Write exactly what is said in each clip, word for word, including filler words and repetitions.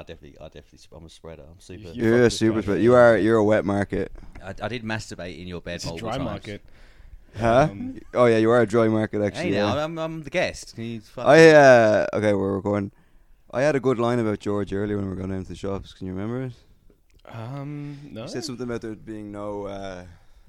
definitely, I definitely, I'm a spreader. I'm super. You You're a fucked super with spreader. that. You are. You're a wet market. I, I did masturbate in your bed It's a multiple dry times. market. Huh? Um, Oh yeah, you are a dry market actually. Hey, yeah. now I'm, I'm the guest. Can you fuck I uh okay, we're recording. I had a good line about George earlier when we were going down to the shops. Can you remember it? um, no. You said something about there being no. Uh,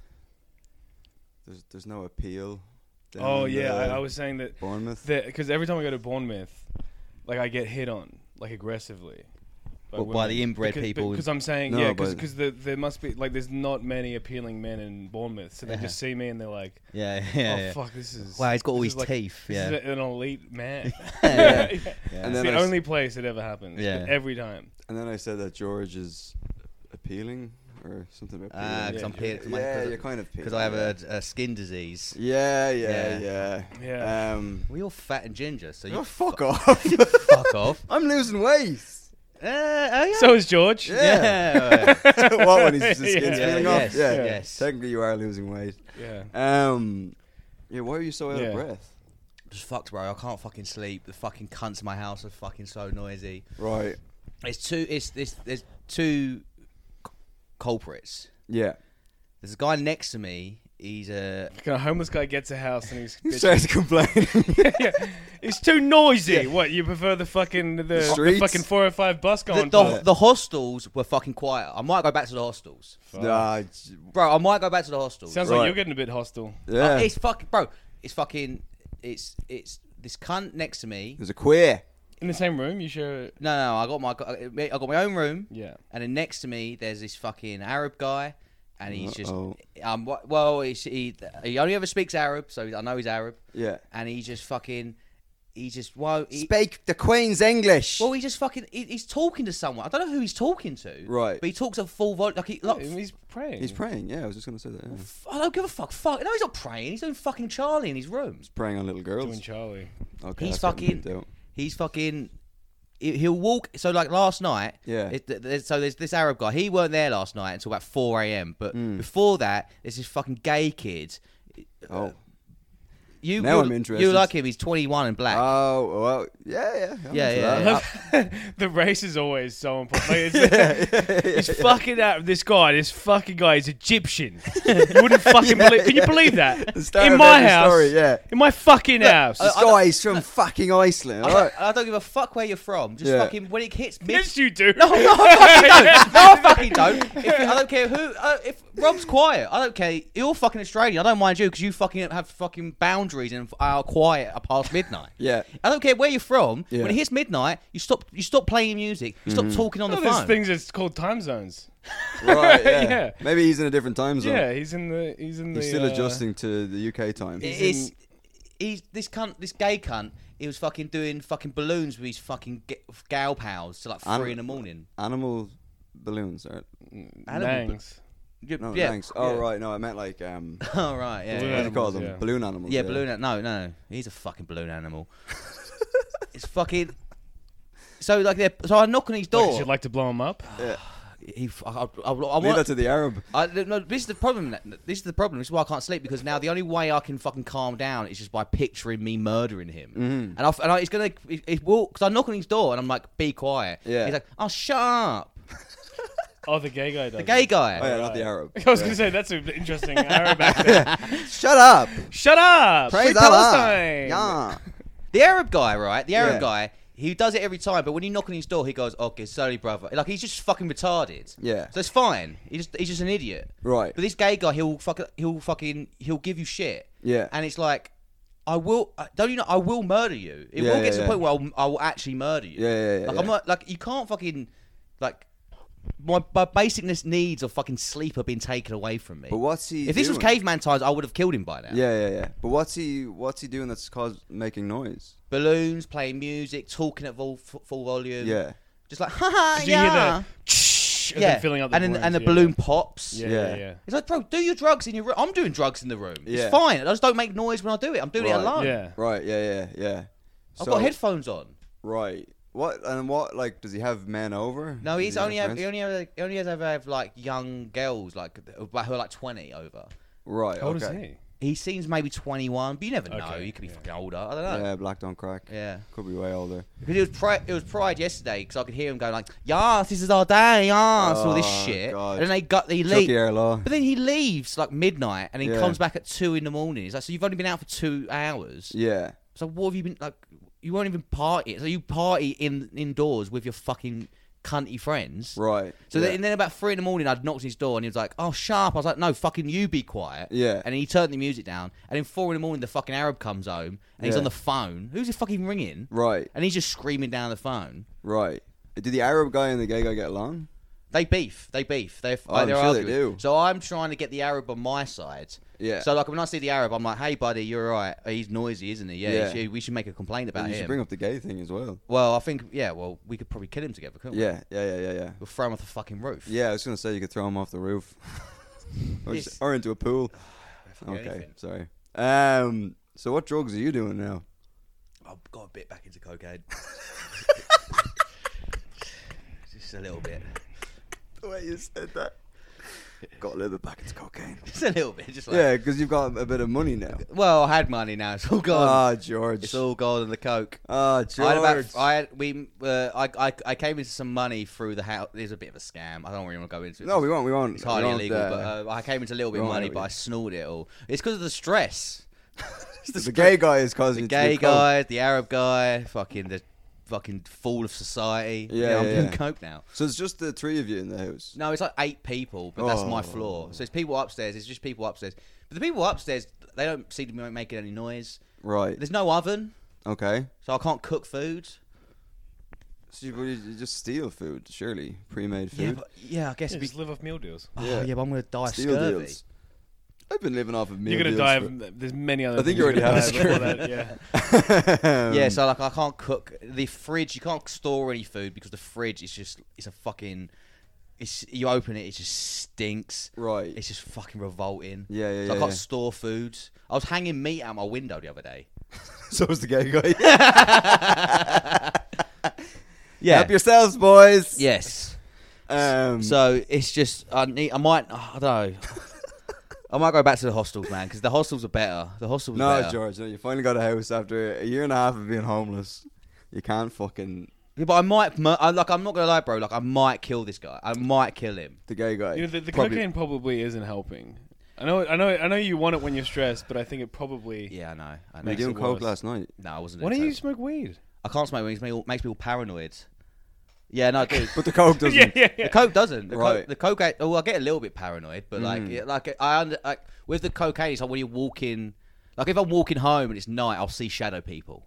there's there's no appeal. down Oh in yeah, the I, I was saying that Bournemouth. because every time I go to Bournemouth, like I get hit on like aggressively. Well, by the inbred people. Because I'm saying No, yeah, but- because the, there must be like there's not many appealing men in Bournemouth, so they Yeah. just see me and they're like, Yeah, oh yeah. yeah. fuck, this is Wow, he's got all this his is like- teeth. This Yeah. is an elite man. Yeah. Yeah. Yeah. And It's then the I s- only place it ever happens. Yeah. but every time. And then I said that George is appealing or something about Ah, appealing. because Yeah. I'm peeling. Cause yeah, my, you're kind of Because I have a, a skin disease. Yeah, yeah, Yeah. yeah. Yeah. Um, Well, you're fat and ginger, so you oh, fuck fu- off. fuck off. I'm losing weight. Uh, oh yeah. So is George. yeah. yeah. What, when his, his skin's Yeah. peeling Yes, off? Yeah. yes. Technically, you are losing weight. Yeah. Um, yeah, why are you so out Yeah. of breath? Just fucked, bro. I can't fucking sleep. The fucking cunts in my house are fucking so noisy. Right. It's two. It's this. There's two c- culprits. Yeah. There's a guy next to me. He's a. A homeless guy gets a house and he's He bitching. starts complaining. yeah. It's too noisy. What, you prefer the fucking the, the streets? fucking four oh five bus The, going the, past? the hostels were fucking quiet. I might go back to the hostels, Nah, it's- bro. I might go back to the hostels. Sounds Right. like you're getting a bit hostile. yeah. Uh, it's fucking, bro. It's fucking. It's it's this cunt next to me. There's a queer. In the same room, you share. No, no. I got my. I got my own room. Yeah. And then next to me, there's this fucking Arab guy, and he's Uh-oh. just um. wh- Well, he's, he he only ever speaks Arab, so I know he's Arab, Yeah. and he just fucking. He just well. He, Speak the Queen's English. well, he just fucking. He, he's talking to someone. I don't know who he's talking to. Right. But he talks at full volume. Like he. Like, He's praying. He's praying. Yeah, I was just gonna say that. Yeah. f- I don't give a fuck. Fuck. No, he's not praying. He's doing fucking Charlie in his room. He's praying on little girls. doing Charlie. Okay, He's that's getting fucking- deep out. He's fucking. he- He'll walk. So like last night. Yeah. It, th- there's, so there's this Arab guy. He weren't there last night until about four a.m. But Mm. before that, there's this fucking gay kid. Oh. You, Now you, I'm interested. You like him? He's twenty-one and black. Oh well, yeah, yeah, I'm Yeah, into yeah, that. yeah. the race is always so important. Like, it's, yeah, yeah, it's yeah. fucking out. This guy, this fucking guy is Egyptian. You wouldn't fucking believe. Can you believe that? The start In of my every house. story, yeah. In my fucking house. This I don't- guy's from fucking Iceland. I, Alright. don't, I don't give a fuck where you're from. Just Yeah. fucking when it hits mid. yes, you do. No, no, I fucking don't. No, I fucking don't. If, I don't care who. Uh, if Rob's quiet, I don't care. You're fucking Australian. I don't mind you because you fucking have fucking boundaries and are quiet past midnight. Yeah. I don't care where you're from. Yeah. When it hits midnight, you stop. You stop playing music. You stop talking on Oh, the there's phone. things that's called time zones. Right, yeah. Yeah. Maybe he's in a different time zone. Yeah, he's in the. He's in the. He's still uh, adjusting to the U K time. It He's is. He's this cunt. This gay cunt. He was fucking doing fucking balloons with his fucking g- gal pals till like three Anim- in the morning. Animal balloons, or Animal Nangs. Yeah. no, yeah. thanks. Oh yeah. right, no, I meant like um, Oh right. Yeah. Balloon what do Yeah. you call animals, them? yeah. Balloon animals. Yeah, balloon. a- No, no, he's a fucking balloon animal. It's fucking. So like, they're, so I knock on his Like, door. you'd like to blow him up? Yeah. he, f- I, I, I, I, Leave that to the Arab. I, no, this is the problem. This is the problem. This is why I can't sleep, because now the only way I can fucking calm down is just by picturing me murdering him. Mhm. And I, and I, it's gonna, it, it will, because I knock on his door and I'm like, be quiet. Yeah. He's like, oh, shut up. Oh, the gay guy does. The gay it. guy. Oh yeah, not the Arab. I was Yeah. gonna say that's an interesting Arab accent. Shut up. Shut up! Praise Free Allah. Palestine! Yeah. The Arab guy, right? The Arab Yeah. guy, he does it every time, but when you knock on his door, he goes, okay, sorry, brother. Like, he's just fucking retarded. Yeah. So it's fine. He just, he's just an idiot. Right. But this gay guy, he'll fuck, he'll fucking, he'll give you shit. Yeah. And it's like, I will, uh, don't you know, I will murder you. It Yeah, will get yeah, to the yeah. point where I'll, I will actually murder you. Yeah, yeah, yeah, Like, yeah. I'm not, like, you can't fucking, like, my, my basic needs of fucking sleep have been taken away from me. But what's he? If this was doing? caveman times, I would have killed him by now. Yeah, yeah, yeah. But what's he? What's he doing that's caused making noise? Balloons, playing music, talking at full, full volume. Yeah. Just like, haha, Did you yeah. hear the shh, and yeah. then filling up the and then, balloons, and the yeah. balloon pops. Yeah, Yeah. yeah, yeah. It's like, bro, do your drugs in your room. I'm doing drugs in the room. Yeah. It's fine. I just don't make noise when I do it. I'm doing Right. it alone. Yeah. Right. Yeah, yeah, yeah. I've So- got headphones on. Right. What and what? Like, does he have men over? No, Does he's he have only have, friends? he only have, he only has ever have like young girls like who are like twenty over. Right. How old okay. is he? He seems maybe twenty-one, but you never know. Okay, He could be yeah. fucking older. I don't know. Yeah, black don't crack. Yeah. Could be way older. Because it was pride, it was Pride yesterday, because I could hear him going like, "Yes, this is our day, yes," all this Oh, shit. God. And then they got they Chucky leave, Erlaw. but then he leaves like midnight, and he Yeah. comes back at two in the morning. He's like, "So you've only been out for two hours? Yeah. So what have you been like? You won't even party. So you party in indoors with your fucking cunty friends." Right. So yeah. then, and then about three in the morning, I'd knocked on his door, and he was like, "Oh, sharp." I was like, "No, fucking you be quiet." Yeah. And then he turned the music down, and then four in the morning, the fucking Arab comes home, and he's Yeah. on the phone. Who's he fucking ringing? Right. And he's just screaming down the phone. Right. Did the Arab guy and the gay guy get along? They beef. They beef. They're, Oh, I'm they're sure they arguing. do. So I'm trying to get the Arab on my side. Yeah. So like when I see the Arab, I'm like, "Hey, buddy, you're right. He's noisy, isn't he? Yeah. Yeah. he should- we should make a complaint about And you him." should bring up the gay thing as well. Well, I think yeah. Well, we could probably kill him together, couldn't we? Yeah. Yeah. Yeah. Yeah. Yeah. We'll throw him off the fucking roof. Yeah. I was gonna say you could throw him off the roof, or, This- just, or into a pool. Fucking Okay. anything. Sorry. Um. So what drugs are you doing now? I've got a bit back into cocaine. Just a little bit. The way you said that. Got a little bit back into cocaine. Just a little bit. Just like, Yeah, because you've got a bit of money now. well, I had money now. It's all gone. Ah, George. It's all gone in the coke. Ah, I had George. about, I had, we, uh, I, I, I came into some money through the house. There's a bit of a scam. I don't really want to go into it. No, we won't. We won't. It's hardly we won't, illegal, uh, but uh, I came into a little bit of we won't money, know but you. I snorted it all. It's because of the stress. the, the gay guy is causing The you to do gay coke. guy, the Arab guy, fucking the fucking fool of society. Yeah, I'm yeah, doing yeah. coke now. So it's just the three of you in the house. No, it's like eight people, but that's my Oh. floor. So it's people upstairs. It's just people upstairs. But the people upstairs, they don't seem to be making any noise. Right. There's no oven, Okay. so I can't cook food. So you, you just steal food, surely, pre-made food. Yeah, but, yeah, I guess Yeah, it'd be. just live off meal deals. Oh, Yeah. yeah. but I'm gonna die of Steal scurvy. deals. I've been living off of meal You're gonna deals die. for- Of, there's many other. I think things you already you're gonna have die of before that, Yeah. Um, Yeah, so like I can't cook the fridge. You can't store any food because the fridge is just it's a fucking. It's you open it, it just stinks. Right. It's just fucking revolting. Yeah, yeah, So yeah. I can't yeah. store food. I was hanging meat out my window the other day. So was the gay guy. Yeah. Help yourselves, boys. Yes. Um, So it's just I need. I might. I don't know. I might go back to the hostels, man, because the hostels are better. The hostels no, are better. George, no, you finally got a house after a year and a half of being homeless. You can't fucking Yeah, but I might. mur- I, like I'm not gonna lie, bro. Like I might kill this guy. I might kill him. the gay guy. You know, the, the Probably- cocaine probably isn't helping. I know, I know, I know you want it when you're stressed, but I think it probably. Yeah, I know. I know. Were you makes doing it coke worse. last night? No, I wasn't. Why doing don't you coke. smoke weed? I can't smoke. It makes me all, makes me all paranoid. Yeah, no, I do. But the coke doesn't. yeah, yeah, yeah. The coke doesn't. The, Right. coke, the cocaine. Oh, I get a little bit paranoid, but like, Mm. it, like I under like with the cocaine, it's like when you're walking. Like if I'm walking home and it's night, I'll see shadow people.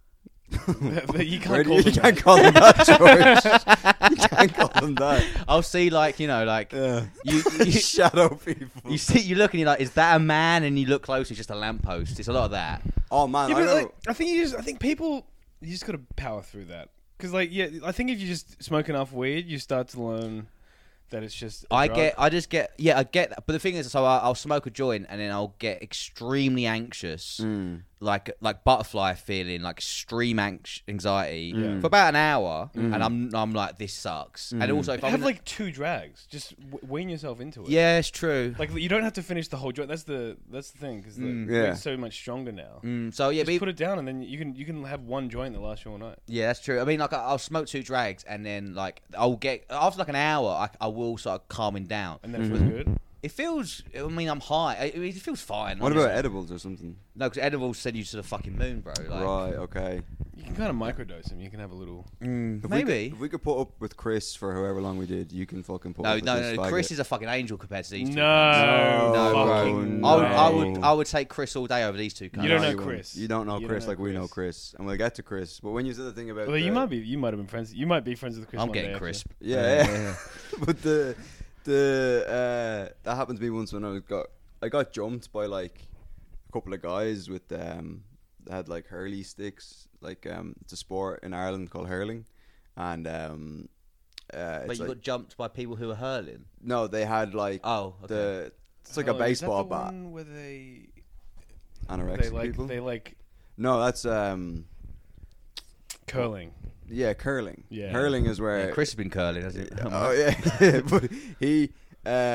But you Where can't do call you, them you can't that. call them that, George. You can't call them that. I'll see like you know like Yeah. you, you Shadow people. you see you look and you're like, is that a man? And you look close, it's just a lamppost. It's a lot of that. Oh man, Yeah, I but know. like, I think you just, I think people, you just gotta power through that. Because like, yeah, I think if you just smoke enough weed, you start to learn that it's just. a I drug. get, I just get, yeah, I get that. But the thing is, so I, I'll smoke a joint and then I'll get extremely anxious, Mm. like like butterfly feeling, like extreme anx- anxiety Yeah. for about an hour, Mm. and I'm I'm like, this sucks. And Mm. also, if I'm have in- like two drags. Just w- wean yourself into it. yeah, it's true. Like you don't have to finish the whole joint. That's the that's the thing because Mm. the Yeah. weed's so much stronger now. Mm, so yeah, Just but put it down and then you can you can have one joint that lasts you all night. yeah, that's true. I mean, like I- I'll smoke two drags, and then like I'll get after like an hour, I, I will start calming down. And then it Mhm. feels good. It feels. I mean, I'm high. I, I mean, it feels fine. What about honestly. edibles or something? No, because edibles send you to the fucking moon, bro. Like, Right. Okay. You can kind of microdose them. You can have a little. mm, If maybe. We could, if we could put up with Chris for however long we did, you can fucking put No, up with no, this no. faggot. Chris is a fucking angel compared to these two. No, cunts. No, no, fucking bro. I would, I no. would, I would take Chris all day over these two cunts. You don't No, know won't. Chris. You don't know You don't Chris know like we know Chris. Chris, and we'll get to Chris. But when you said the thing about, Well, you the- might be. You might have been friends. You might be friends with Chris. I'm one getting day crisp. Yeah, yeah. but the the uh, that happened to me once when I was got I got jumped by like a couple of guys with um they had like hurley sticks, like um it's a sport in Ireland called hurling, and um uh, But it's you like, got jumped by people who were hurling. no, they had like Oh, okay. the it's like Oh, a is that baseball the bat. one where they Anorexic they like people. they like No, that's um curling. yeah curling. Yeah. Hurling is where Yeah, Chris has been curling, hasn't he? oh yeah, but he uh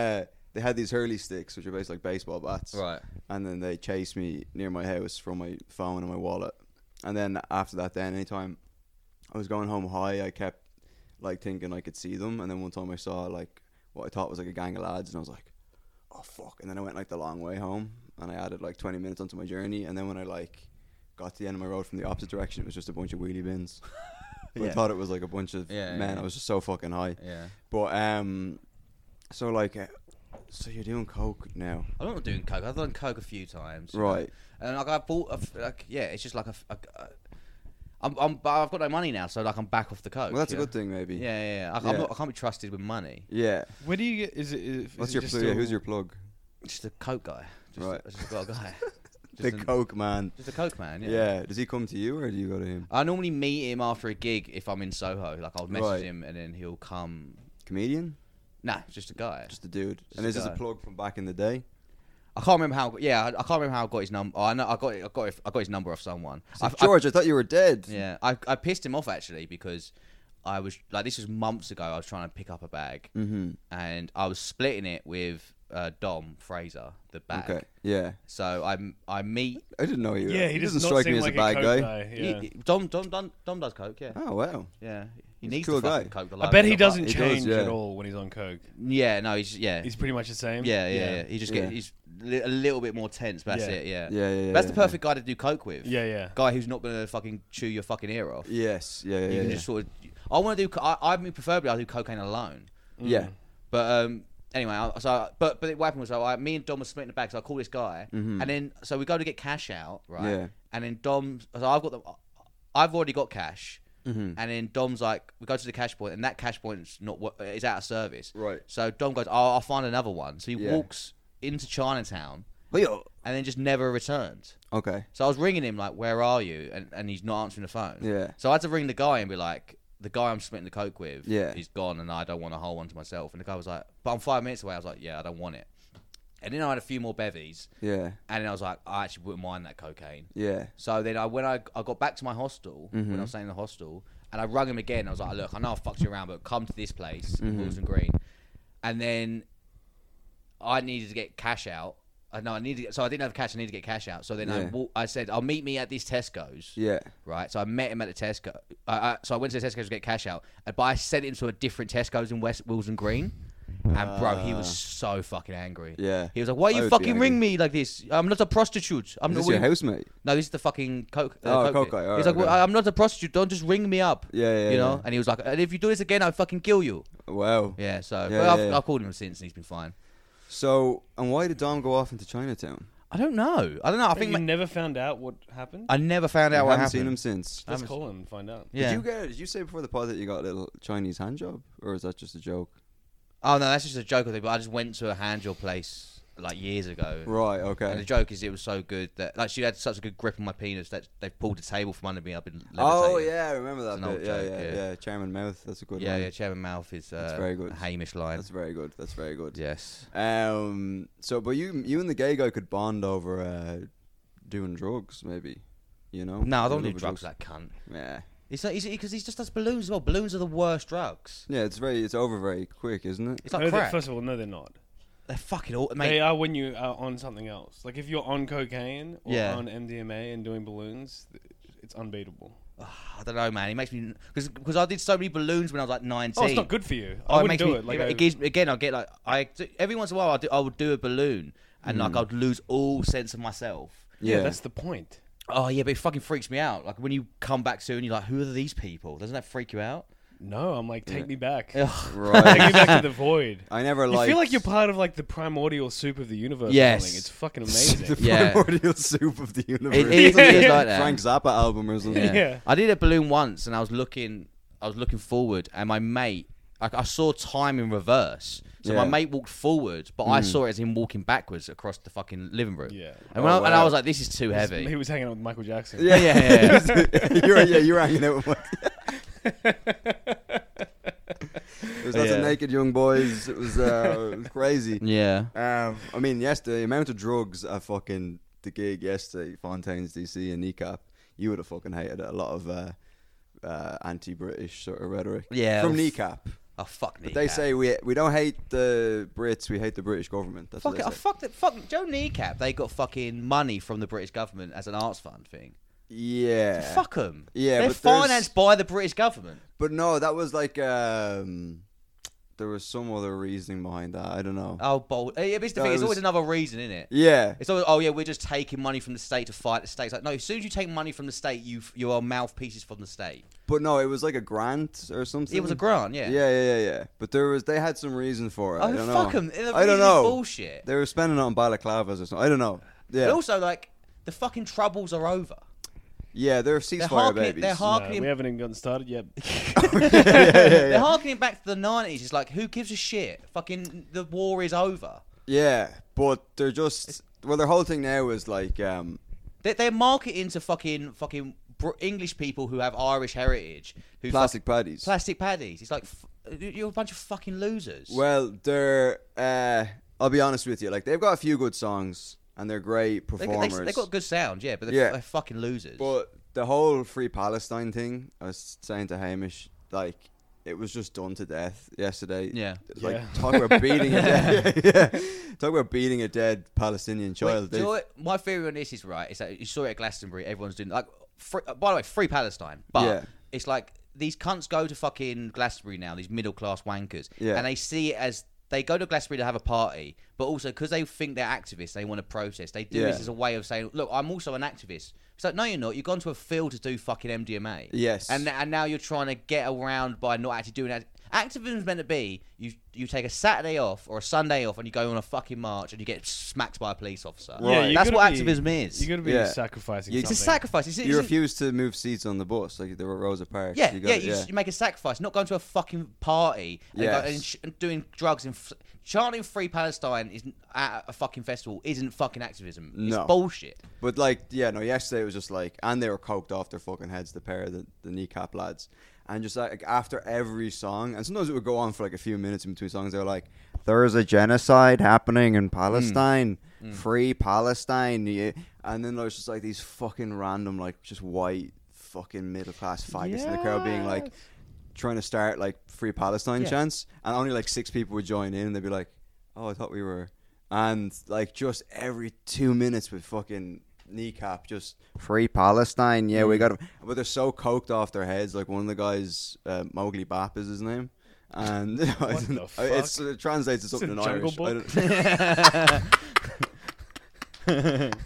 they had these hurley sticks, which are basically like baseball bats. Right. And then they chased me near my house from my phone and my wallet. And then after that, then anytime I was going home high, I kept like thinking I could see them. And then one time I saw like what I thought was like a gang of lads, and I was like, oh fuck. And then I went like the long way home, and I added like twenty minutes onto my journey. And then when I like got to the end of my road from the opposite direction, it was just a bunch of wheelie bins. But Yeah. I thought it was like a bunch of Yeah, men. yeah. I was just so fucking high. Yeah. But um, so like, uh, so you're doing coke now, I'm not doing coke. I've done coke a few times. right? And like I bought, a f like yeah, it's just like a. f- a- a- I'm, I'm, but I've got no money now, so like I'm back off the coke. Well, that's yeah. a good thing, maybe. Yeah, yeah. yeah. I, I'm Yeah. not, I can't be trusted with money. Yeah. Where do you get? Is it? Is, What's is your it just plug? Yeah, still- who's your plug? Just a coke guy. Just Right. A, just got a guy. The Just, an- coke man. just a coke man. Yeah. Yeah. Does he come to you or do you go to him? I normally meet him after a gig if I'm in Soho. Like I'll message Right. him and then he'll come. Comedian? Nah, just a guy. Just a dude. Just and a is this a guy. plug from back in the day? I can't remember how. Yeah, I, I can't remember how I got his number. Oh, I know I got it. I got it. I got his number off someone. So I, George, I, thought you were dead. I, yeah, I I pissed him off actually because I was like this was months ago. I was trying to pick up a bag Mm-hmm. and I was splitting it with uh, Dom Fraser, the bag. Okay. Yeah. So I I meet I didn't know you. Yeah, he, he does doesn't not strike seem me as like a bad coke guy. guy. he- Yeah. he- Dom Dom Dom Dom does coke. Yeah, Oh wow. yeah. He He's a needs cool to fucking guy. coke the I load bet he up. doesn't He does, change yeah. at all when he's on coke. Yeah, no, he's yeah. He's pretty much the same. Yeah, yeah, yeah. He just Yeah. get he's li- a little bit more tense. But that's Yeah. it. Yeah. Yeah, yeah, yeah. That's yeah, the perfect guy to do coke with. Yeah, yeah. Guy who's not gonna fucking chew your fucking ear off. Yeah. Yes. Yeah. Yeah. You yeah, can yeah. just sort of. I want to do. co- I, I mean, preferably I do cocaine alone. Yeah. But um, anyway, I, so but but what happened was so I, me and Dom were splitting the bag. So I call this guy, Mhm. and then so we go to get cash out, right? Yeah. And then Dom, so I've got the, I've already got cash, Mhm. and then Dom's like, we go to the cash point, and that cash point's not wo- is out of service. Right. So Dom goes, oh, I'll find another one. So he Yeah. walks into Chinatown, But yo. and then just never returned. Okay. So I was ringing him like, where are you? And and he's not answering the phone. Yeah. So I had to ring the guy and be like, the guy I'm splitting the coke with, Yeah. he's gone, and I don't want a whole one to myself. And the guy was like, but I'm five minutes away. I was like, yeah, I don't want it. And then I had a few more bevies, Yeah. and then I was like, I actually wouldn't mind that cocaine. Yeah. So then I when I, I got back to my hostel, when Mhm. I was staying in the hostel, and I rung him again. I was like, look, I know I fucked you around, but come to this place, Mhm. Wilson Green. And then I needed to get cash out. I know I needed, to, so I didn't have cash. I needed to get cash out. So then I Yeah. walk, I said, I'll meet me at this Tesco's. Yeah. Right, so I met him at the Tesco. I, I, so I went to the Tesco's to get cash out, uh, but I sent him to a different Tesco's in West Wilson Green, and bro, he was Ah. so fucking angry. Yeah. He was like, "Why I you would be fucking ring angry. me like this? I'm not a prostitute. I'm Is not." this your housemate? No, this is the fucking coke. Uh, Oh, coke coke guy. guy, alright, He's like, well, okay. "I'm not a prostitute. Don't just ring me up." Yeah, yeah. you know. yeah. And he was like, "And if you do this again, I'll fucking kill you." Wow. Yeah. So, Yeah, but I've, yeah, yeah. I've called him since, and he's been fine. So, and why did Dom go off into Chinatown? I don't know. I don't know. I I think you ma- never found out what happened. I never found I out what haven't happened. seen him since. Let's haven't- call him and find out. Yeah. Did you get? Did you say before the pod that you got a little Chinese hand job, or is that just a joke? Oh no, that's just a joke. I think, but I just went to a hand job place like years ago. Right. And the Okay. joke is, it was so good that like she had such a good grip on my penis that they pulled the table from under me. I've been. Oh levitating. yeah, I remember that It's an old bit. Yeah, joke, yeah, yeah. yeah, Chairman Mouth. That's a good yeah, one. yeah. Chairman Mouth is uh, That's very good. a Hamish line. That's very good. That's very good. Yes. Um. So, but you, you and the gay guy could bond over uh, doing drugs, maybe. You know. No, I don't Doing do other drugs. That cunt. Yeah. It's like because he just does balloons as well. Balloons are the worst drugs. Yeah, it's very, it's over very quick, isn't it? It's like No, they- crack. first of all, no, they're not. They're fucking all, mate. They are when you are on something else. Like if you're on cocaine or Yeah. on M D M A and doing balloons, it's unbeatable. I don't know, man. It makes me because because I did so many balloons when I was like nineteen. Oh, it's not good for you. Oh, I it wouldn't makes do me, it. Like it, I- it gives again. I get like I every once in a while I, do, I would do a balloon and like Mm. I'd lose all sense of myself. yeah, Yeah. that's the point. Oh yeah, but it fucking freaks me out. Like when you come back soon, you're like, who are these people? Doesn't that freak you out? No, I'm like, take Yeah. me back. Ugh. Take me Right. back to the void. I never You liked. feel like you're part of like the primordial soup of the universe. or Yes. something. It's fucking amazing. the Yeah. primordial soup of the universe. It, it, it is like that. Frank Zappa album or something. Yeah. Yeah. I did a balloon once, and I was looking, I was looking forward, and my mate, like I saw time in reverse. So my Yeah. mate walked forward, but I Mm. saw it as him walking backwards across the fucking living room. Yeah. And, when Oh, I, and I wow. was like, this is too heavy. He was hanging out with Michael Jackson. Yeah, yeah, yeah. you're, yeah, you're hanging out with Mike. There's lots Yeah. of naked young boys. It was, uh, it was crazy. Yeah. Um, I mean, yes, the amount of drugs at fucking the gig yesterday, Fontaine's D C and Kneecap, you would have fucking hated it. A lot of uh, uh, anti-British sort of rhetoric Yeah. from f- Kneecap. Oh fuck But Kneecap. they say we we don't hate the Brits, we hate the British government. That's fuck what it. they Oh, say. fuck it. Fuck Joe Kneecap. They got fucking money from the British government as an arts fund thing. Yeah. Fuck them. Yeah, they're but there's- financed by the British government. But no, that was like um, there was some other reasoning behind that. I don't know. Oh, bold. Yeah, but it's the No, thing. it It's always was- another reason, isn't it? Yeah. It's always, oh yeah, we're just taking money from the state to fight the state. It's like, no, as soon as you take money from the state, you you are mouthpieces from the state. But no, it was like a grant or something. It was a grant, yeah. Yeah, yeah, yeah, yeah. But there was they had some reason for it. Oh, I don't fuck know. them. I don't know. Bullshit. They were spending it on balaclavas or something. I don't know. Yeah. But also, like, the fucking troubles are over. Yeah, they're They're ceasefire harkening, babies. they're No, harkening, we haven't even gotten started yet. yeah, yeah, they're yeah. harkening back to the nineties. It's like, who gives a shit? Fucking, the war is over. Yeah, but they're just well, their whole thing now is like um, They're, they're marketing to fucking fucking br- English people who have Irish heritage. Who plastic fuck- paddies. plastic paddies. It's like, f- you're a bunch of fucking losers. Well, they're. Uh, I'll be honest with you. Like they've got a few good songs and they're great they, performers. they, they got good sound, yeah, but they're, Yeah. f- they're fucking losers. But the whole Free Palestine thing, I was saying to Hamish, like it was just done to death yesterday. yeah. Like Yeah. talk about beating a dead, yeah, talk about beating a dead Palestinian child. Wait, do you know They- what- my theory on this is right. Is that you saw it at Glastonbury. Everyone's doing like. Free, uh, by the way, free Palestine, but Yeah. it's like these cunts go to fucking Glastonbury now. These middle class wankers, Yeah. and they see it as they go to Glastonbury to have a party, but also because they think they're activists, they want to protest. They do Yeah. this as a way of saying, "Look, I'm also an activist." It's like, no, you're not. You've gone to a field to do fucking M D M A. Yes. and and now you're trying to get around by not actually doing that. Activism is meant to be you you take a Saturday off or a Sunday off and you go on a fucking march and you get smacked by a police officer. Right. you That's gotta what be- activism is. You got to be Yeah. sacrificing You- It's a something. sacrifice. It's, you it's, refuse to move seats on the bus, like there were Rosa Parks. Yeah, you yeah, gotta- you, you make a sacrifice. Not going to a fucking party and, go, Yes. and, sh- and doing drugs and f- chanting "Free Palestine" is at a fucking festival isn't fucking activism. It's No. bullshit. But like, yeah, no. Yesterday it was just like, and they were coked off their fucking heads, the pair of the, the kneecap lads, and just like after every song, and sometimes it would go on for like a few minutes in between songs. They were like, "There's a genocide happening in Palestine, free Palestine," yeah. And then there was just like these fucking random, like just white fucking middle class faggots in the crowd being like, trying to start like free Palestine Yeah. chants, and only like six people would join in, and they'd be like, "Oh, I thought we were," and like just every two minutes with fucking kneecap, just free Palestine, yeah, we got 'em. But they're so coked off their heads. Like one of the guys, uh, Mowgli Bap is his name, and I What don't- the I- it's, fuck? it translates to It's something a in Jungle Irish. I don't-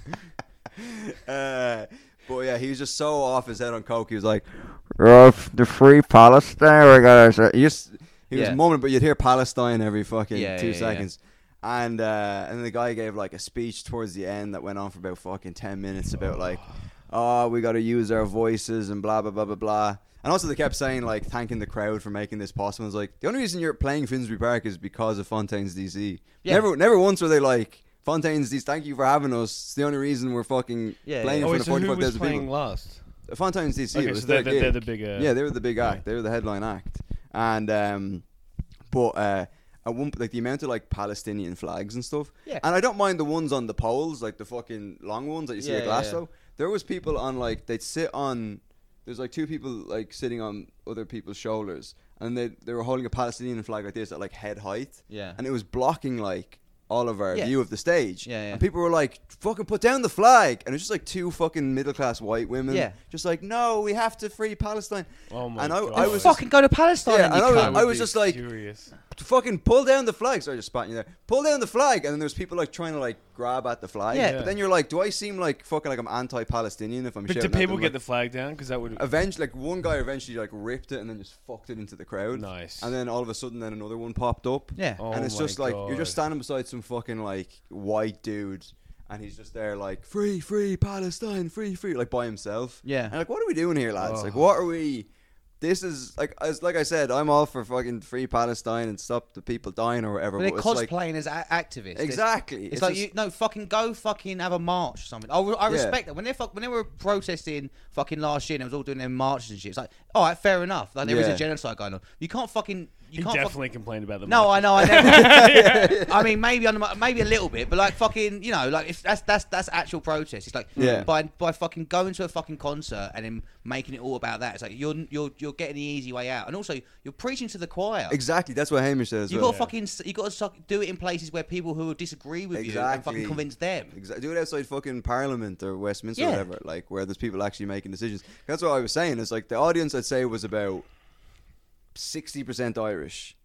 uh, but yeah, he was just so off his head on coke. He was like, "Oh, the free Palestine, we gotta." He just he was Yeah. mumbling, but you'd hear Palestine every fucking Yeah, two yeah, yeah. seconds. And uh, and the guy gave like a speech towards the end that went on for about fucking ten minutes about like, oh, we gotta use our voices and blah blah blah blah blah. And also they kept saying like thanking the crowd for making this possible. It's like the only reason you're playing Finsbury Park is because of Fontaine's D C. Yeah. Never never once were they like, Fontaine's D C, thank you for having us. It's the only reason we're fucking Yeah, playing yeah. in Oh, front wait, of so who forty-five was thousand playing people. last? Fontaines D C. Okay, it was so their they're, they're gig. the big. Uh, Yeah, they were the big act. yeah. They were the headline act. And um, but uh, at one like the amount of like Palestinian flags and stuff. Yeah. And I don't mind the ones on the poles, like the fucking long ones that you see Yeah, at yeah, Glasgow. yeah. There was people on like they'd sit on. There's like two people like sitting on other people's shoulders, and they they were holding a Palestinian flag like this at like head height. Yeah. And it was blocking like all of our Yeah. view of the stage. Yeah, yeah. And people were like, "Fucking put down the flag!" And it was just like two fucking middle class white women. Yeah. Just like, "No, we have to free Palestine." Oh my And I- god! I was fucking go to Palestine. Yeah, and and you I was- cunt. I was just like- Curious. Fucking pull down the flag. Sorry, I just spat you there. Pull down the flag, and then there's people like trying to like grab at the flag. Yeah. But then you're like, do I seem like fucking like I'm anti-Palestinian if I'm But shouting do at people them, get like- the flag down? Because that would. Eventually, like one guy eventually like ripped it and then just fucked it into the crowd. Nice. And then all of a sudden, then another one popped up. Yeah. Oh and it's my just like you're just God. standing beside some fucking like white dude, and he's just there like free, free Palestine, free, free, like by himself. Yeah. And like, what are we doing here, lads? Oh. Like, what are we? This is like, as like I said, I'm all for fucking free Palestine and stop the people dying or whatever. But they're but it's like, cosplaying as a- activists. It's- exactly. It's, like just- you no fucking go fucking have a march or something. I, I Yeah. respect that when they fuck, when they were protesting fucking last year and it was all doing their marches and shit. It's like, all right, fair enough. Like there is Yeah. a genocide going on. You can't fucking you He can't fuck- definitely complained about the. No, I marches. know, I never. I mean, maybe on the, maybe a little bit, but like fucking, you know, like if that's that's that's actual protest. It's like Yeah. by by fucking going to a fucking concert and then making it all about that. It's like you're you're you're getting the easy way out, and also you're preaching to the choir. Exactly, that's what Hamish says. You well. got to fucking you got to do it in places where people who disagree with you and fucking convince them. Exactly. Do it outside fucking Parliament or Westminster Yeah. or whatever, like where there's people actually making decisions. That's what I was saying. It's like the audience, I'd say, was about sixty percent Irish,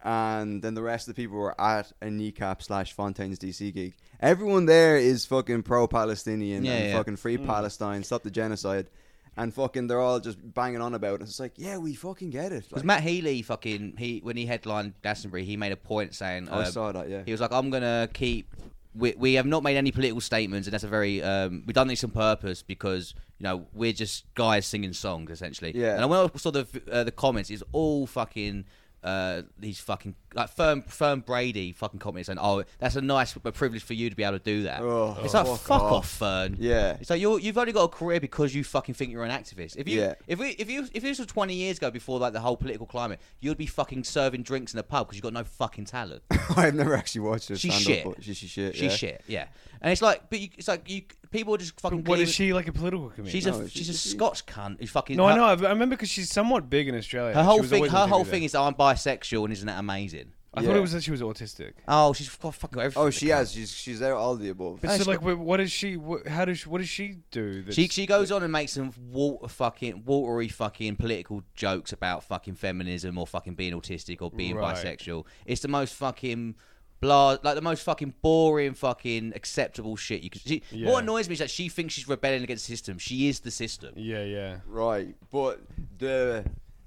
and then the rest of the people were at a kneecap slash Fontaine's D C gig. Everyone there is fucking pro-Palestinian Yeah, and yeah. fucking free Mm. Palestine, stop the genocide, and fucking they're all just banging on about it. It's like, yeah, we fucking get it. Because Like, Matt Healy, fucking, he when he headlined Glastonbury, he made a point saying, I um, saw that, yeah. he was like, "I'm gonna keep. We, we have not made any political statements, and that's a very um, we've done this on purpose because you know we're just guys singing songs essentially." Yeah. And when I saw the uh, the comments, it's all fucking. Uh, these fucking like Fern, Fern Brady fucking commenting saying, "Oh, that's a nice a privilege for you to be able to do that." Oh, it's like fuck fuck off. off, Fern. Yeah. It's like you you've only got a career because you fucking think you're an activist. If you Yeah. if we if you if this was twenty years ago before like the whole political climate, you'd be fucking serving drinks in a pub because you've got no fucking talent. I've never actually watched her She's stand shit. up. But she's, she's shit. She's yeah. shit, yeah. And it's like, but you, it's like you people are just fucking. What is believe- she like a political comedian? She's No, a she's she's a just- Scotch cunt who's fucking. no, her, I know. I I remember because she's somewhat big in Australia. Her She whole was thing, always her on whole T V thing there. is, oh, I'm bisexual, and isn't that amazing? I Yeah. thought it was that she was autistic. Oh, she's got fucking everything. Oh, the she cunt. has. She's she's there all the above. But Oh, so, she's like, got- wh- what does she? Wh- how does she, what does she do? That's, She she goes on and makes some water fucking watery fucking political jokes about fucking feminism or fucking being autistic or being Right. bisexual. It's the most fucking blah, like the most fucking boring fucking acceptable shit you could. She, Yeah. What annoys me is that she thinks she's rebelling against the system. She is the system. Yeah, yeah. Right, but the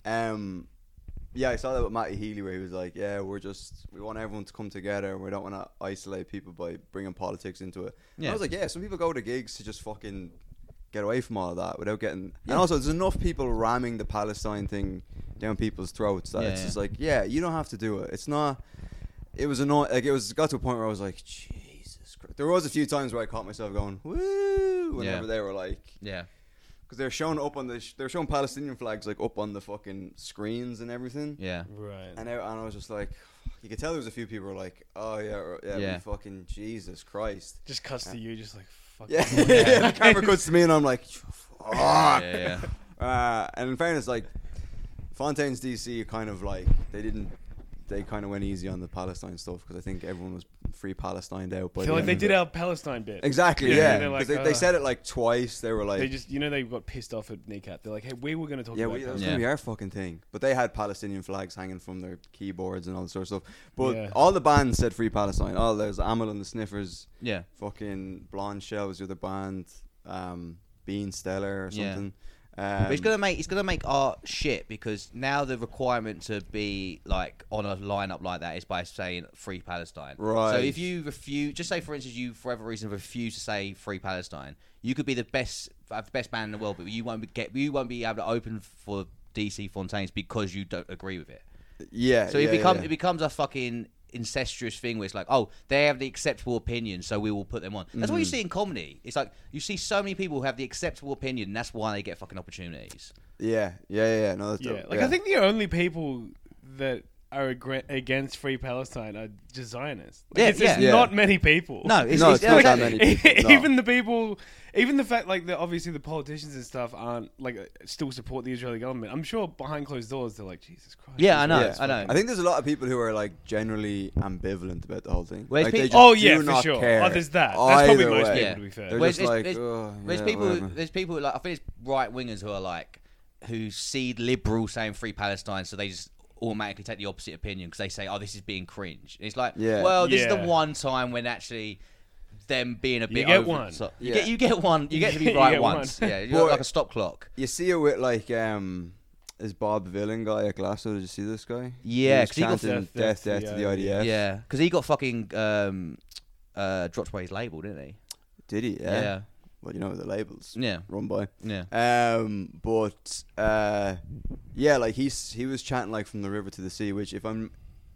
um, yeah, I saw that with Matty Healy where he was like, "Yeah, we're just we want everyone to come together, and we don't want to isolate people by bringing politics into it." And Yeah. I was like, "Yeah, some people go to gigs to just fucking get away from all of that without getting." And also, there's enough people ramming the Palestine thing down people's throats that Yeah, it's yeah. just like, yeah, you don't have to do it. It's not. It was annoying. Like it was got to a point where I was like, Jesus Christ. There was a few times where I caught myself going, "Woo!" whenever Yeah. they were like. Yeah. Because they're showing up on the sh- they're showing Palestinian flags like up on the fucking screens and everything. Yeah. Right. And I, and I was just like, you could tell there was a few people who were like, oh yeah, or- yeah, Yeah. we fucking Jesus Christ. Just cuts to you, just like fuck. Yeah, yeah. the camera cuts to me and I'm like, fuck. Yeah. yeah. Uh, and in fairness, like Fontaine's D C kind of like they didn't. They kind of went easy on the Palestine stuff because I think everyone was free Palestined out. I feel like they did our Palestine bit. Exactly, Yeah, yeah. they're Because like, they, they uh, said it like twice. They were like, They just, you know, they got pissed off at Kneecap. They're like, hey, we were going to talk yeah, about we, that was Palestine. Yeah. gonna be our fucking thing. But they had Palestinian flags hanging from their keyboards and all that sort of stuff. But Yeah. all the bands said Free Palestine. All there's Amel and the Sniffers, Yeah. fucking Blonde Shell was the other band, um, Bean Stellar or Yeah. something. Um, But it's gonna make it's gonna make art shit because now the requirement to be like on a lineup like that is by saying Free Palestine. Right. So if you refuse, just say for instance, you for whatever reason refuse to say Free Palestine, you could be the best have the best band in the world, but you won't be get you won't be able to open for D C Fontaine's because you don't agree with it. yeah. So yeah, it becomes yeah. it becomes a fucking incestuous thing where it's like, oh, they have the acceptable opinion, so we will put them on. That's what you Mm. see in comedy. It's like you see so many people who have the acceptable opinion, and that's why they get fucking opportunities. Yeah, yeah, yeah. yeah. No, that's Yeah, dope. like yeah. I think the only people that are agra- against Free Palestine are just Zionists. Like, Yeah, it's just yeah. not many people. No, it's, No, it's, it's not that exactly. many people. No. even the people, even the fact like that, obviously the politicians and stuff aren't like uh, still support the Israeli government. I'm sure behind closed doors they're like, Jesus Christ. Yeah, I know, Yeah. I know. I think there's a lot of people who are like generally ambivalent about the whole thing. Whereas like, they peop- just Oh do yeah, for not sure. care Oh, there's that. That's probably either most way. people Yeah. to be fair. They're Whereas just like, there's- oh, There's yeah, people. whatever. There's people who, like I think it's right wingers who are like who see liberals saying Free Palestine, so they just automatically take the opposite opinion because they say, "Oh, this is being cringe." And it's like, Yeah. well, this is Yeah. the one time when actually them being a bit. get over- one. So, you Yeah. get you get one. You get to be You right get one. once. Yeah, you're But- like a stop clock. You see it with like um, is Bob Villain guy at Glasgow? Did you see this guy? Yeah, he was 'cause he got chanting death, death, death death, to to the the I D F. Yeah, because he got fucking um, uh, dropped by his label, didn't he? Did he? Yeah. Yeah, Well, you know the labels yeah, run by. yeah. Um, but uh, yeah, like he's he was chanting like from the river to the sea, which if I'm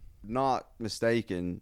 not mistaken,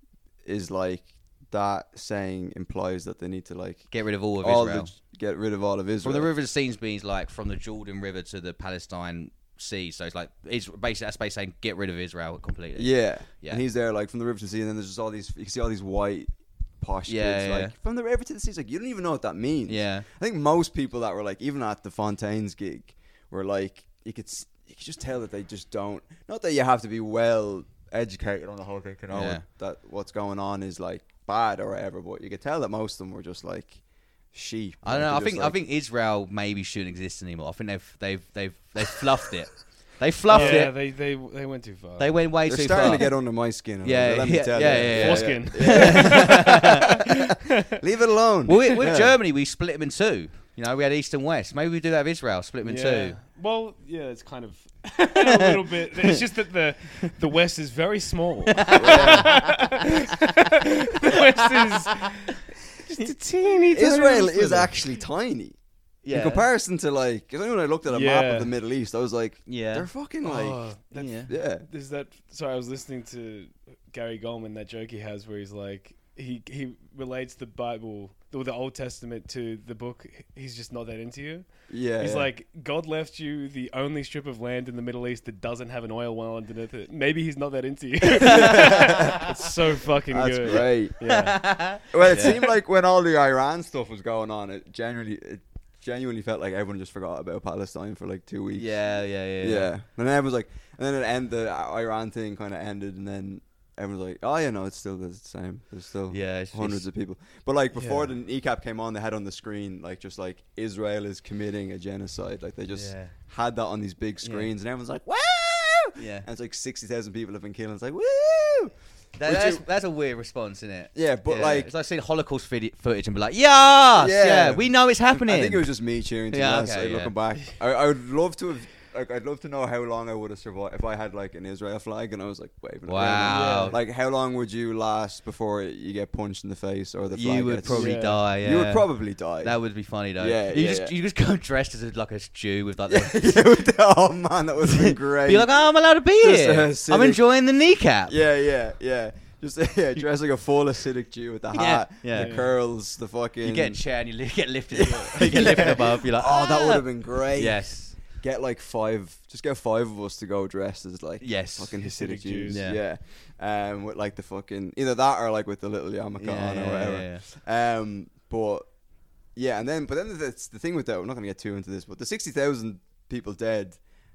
is like that saying implies that they need to like Get rid of all of all Israel. the, get rid of all of Israel. From the river to seas means like from the Jordan River to the Palestine Sea. So it's like it's basically that's basically saying get rid of Israel completely. Yeah, Yeah. and he's there like from the river to the sea, and then there's just all these. You can see all these white posh Yeah, kids, yeah. like from the river to the sea. It's like you don't even know what that means. Yeah. I think most people that were like, even at the Fontaines gig, were like, you could s- you could just tell that they just don't. Not that you have to be well educated on the whole thing to know Yeah. that what's going on is like bad or whatever, but you could tell that most of them were just like sheep. I don't Like, know. I they're think just I like- think Israel maybe shouldn't exist anymore. I think they've they've they've they've fluffed it. They fluffed yeah, it. they, they they went too far. They went way they're too starting far. to get under my skin. a little Yeah, bit, let me yeah, tell yeah, you. yeah, yeah. Foreskin. Leave it alone. Well, with, with Yeah. Germany, we split them in two. You know, we had East and West. Maybe we do that with Israel, split them in Yeah. two. Well, yeah, it's kind of a little bit. It's just that the the West is very small. The West is just a teeny. tiny Israel little is sliver. actually tiny. Yeah. In comparison to like, because when I looked at a map Yeah. of the Middle East, I was like, Yeah. they're fucking like, Oh, that, Yeah. yeah. There's that. Sorry, I was listening to Gary Goldman, that joke he has where he's like, he he relates the Bible or the Old Testament to the book. He's just not that into you. Yeah. He's yeah. like, God left you the only strip of land in the Middle East that doesn't have an oil well underneath it. Maybe he's not that into you. It's so fucking That's good. great. Yeah. Well, it Yeah. seemed like when all the Iran stuff was going on, it genuinely, it genuinely felt like everyone just forgot about Palestine for like two weeks. Yeah, yeah, yeah. Yeah. And then everyone's like, and then it end the Iran thing kind of ended, and then everyone's like, oh yeah, no, it's still the same. There's still Yeah, it's- hundreds it's- of people. But like before Yeah. the kneecap came on, they had on the screen like just like Israel is committing a genocide. Like they just Yeah. had that on these big screens, and everyone's like, woo! Yeah. And it's like sixty thousand people have been killed. It's like, woo! That, Would that's, you- that's a weird response, isn't it? Yeah, but like, it's like seeing Holocaust vid- footage and be like, yes, yeah. Yeah. we know it's happening. I think it was just me cheering to Yeah, be honest, okay, like, yeah. looking back. I, I would love to have, like, I'd love to know how long I would have survived if I had like an Israel flag and I was like waving it around. Wow. Yeah. Like, how long would you last before you get punched in the face or the flag You would gets- probably Yeah. die. Yeah. You would probably die. That would be funny though. Yeah, you yeah, just yeah. you just go dressed as a, like a Jew with like yeah, the. yeah, with the- oh man, that would have been great. Be like, oh, I'm allowed to be Just here. a I'm Hasidic- enjoying the kneecap. yeah, yeah, yeah. Just yeah, dress like a full Hasidic Jew with the Yeah, hat, yeah. the Yeah. curls, the fucking. You get a chair and you li- get lifted. you get lifted above. You're like, Oh, that would "Ah." have been great. Yes. Get like five, just get five of us to go dressed as like Yes. fucking Hasidic, Hasidic Jews. Jews. Yeah. Um, with like the fucking either that or like with the little yarmulke Yeah, on or yeah, whatever. yeah, yeah. Um, but yeah, and then but then that's the thing with that. I'm not gonna get too into this, but the sixty thousand people dead.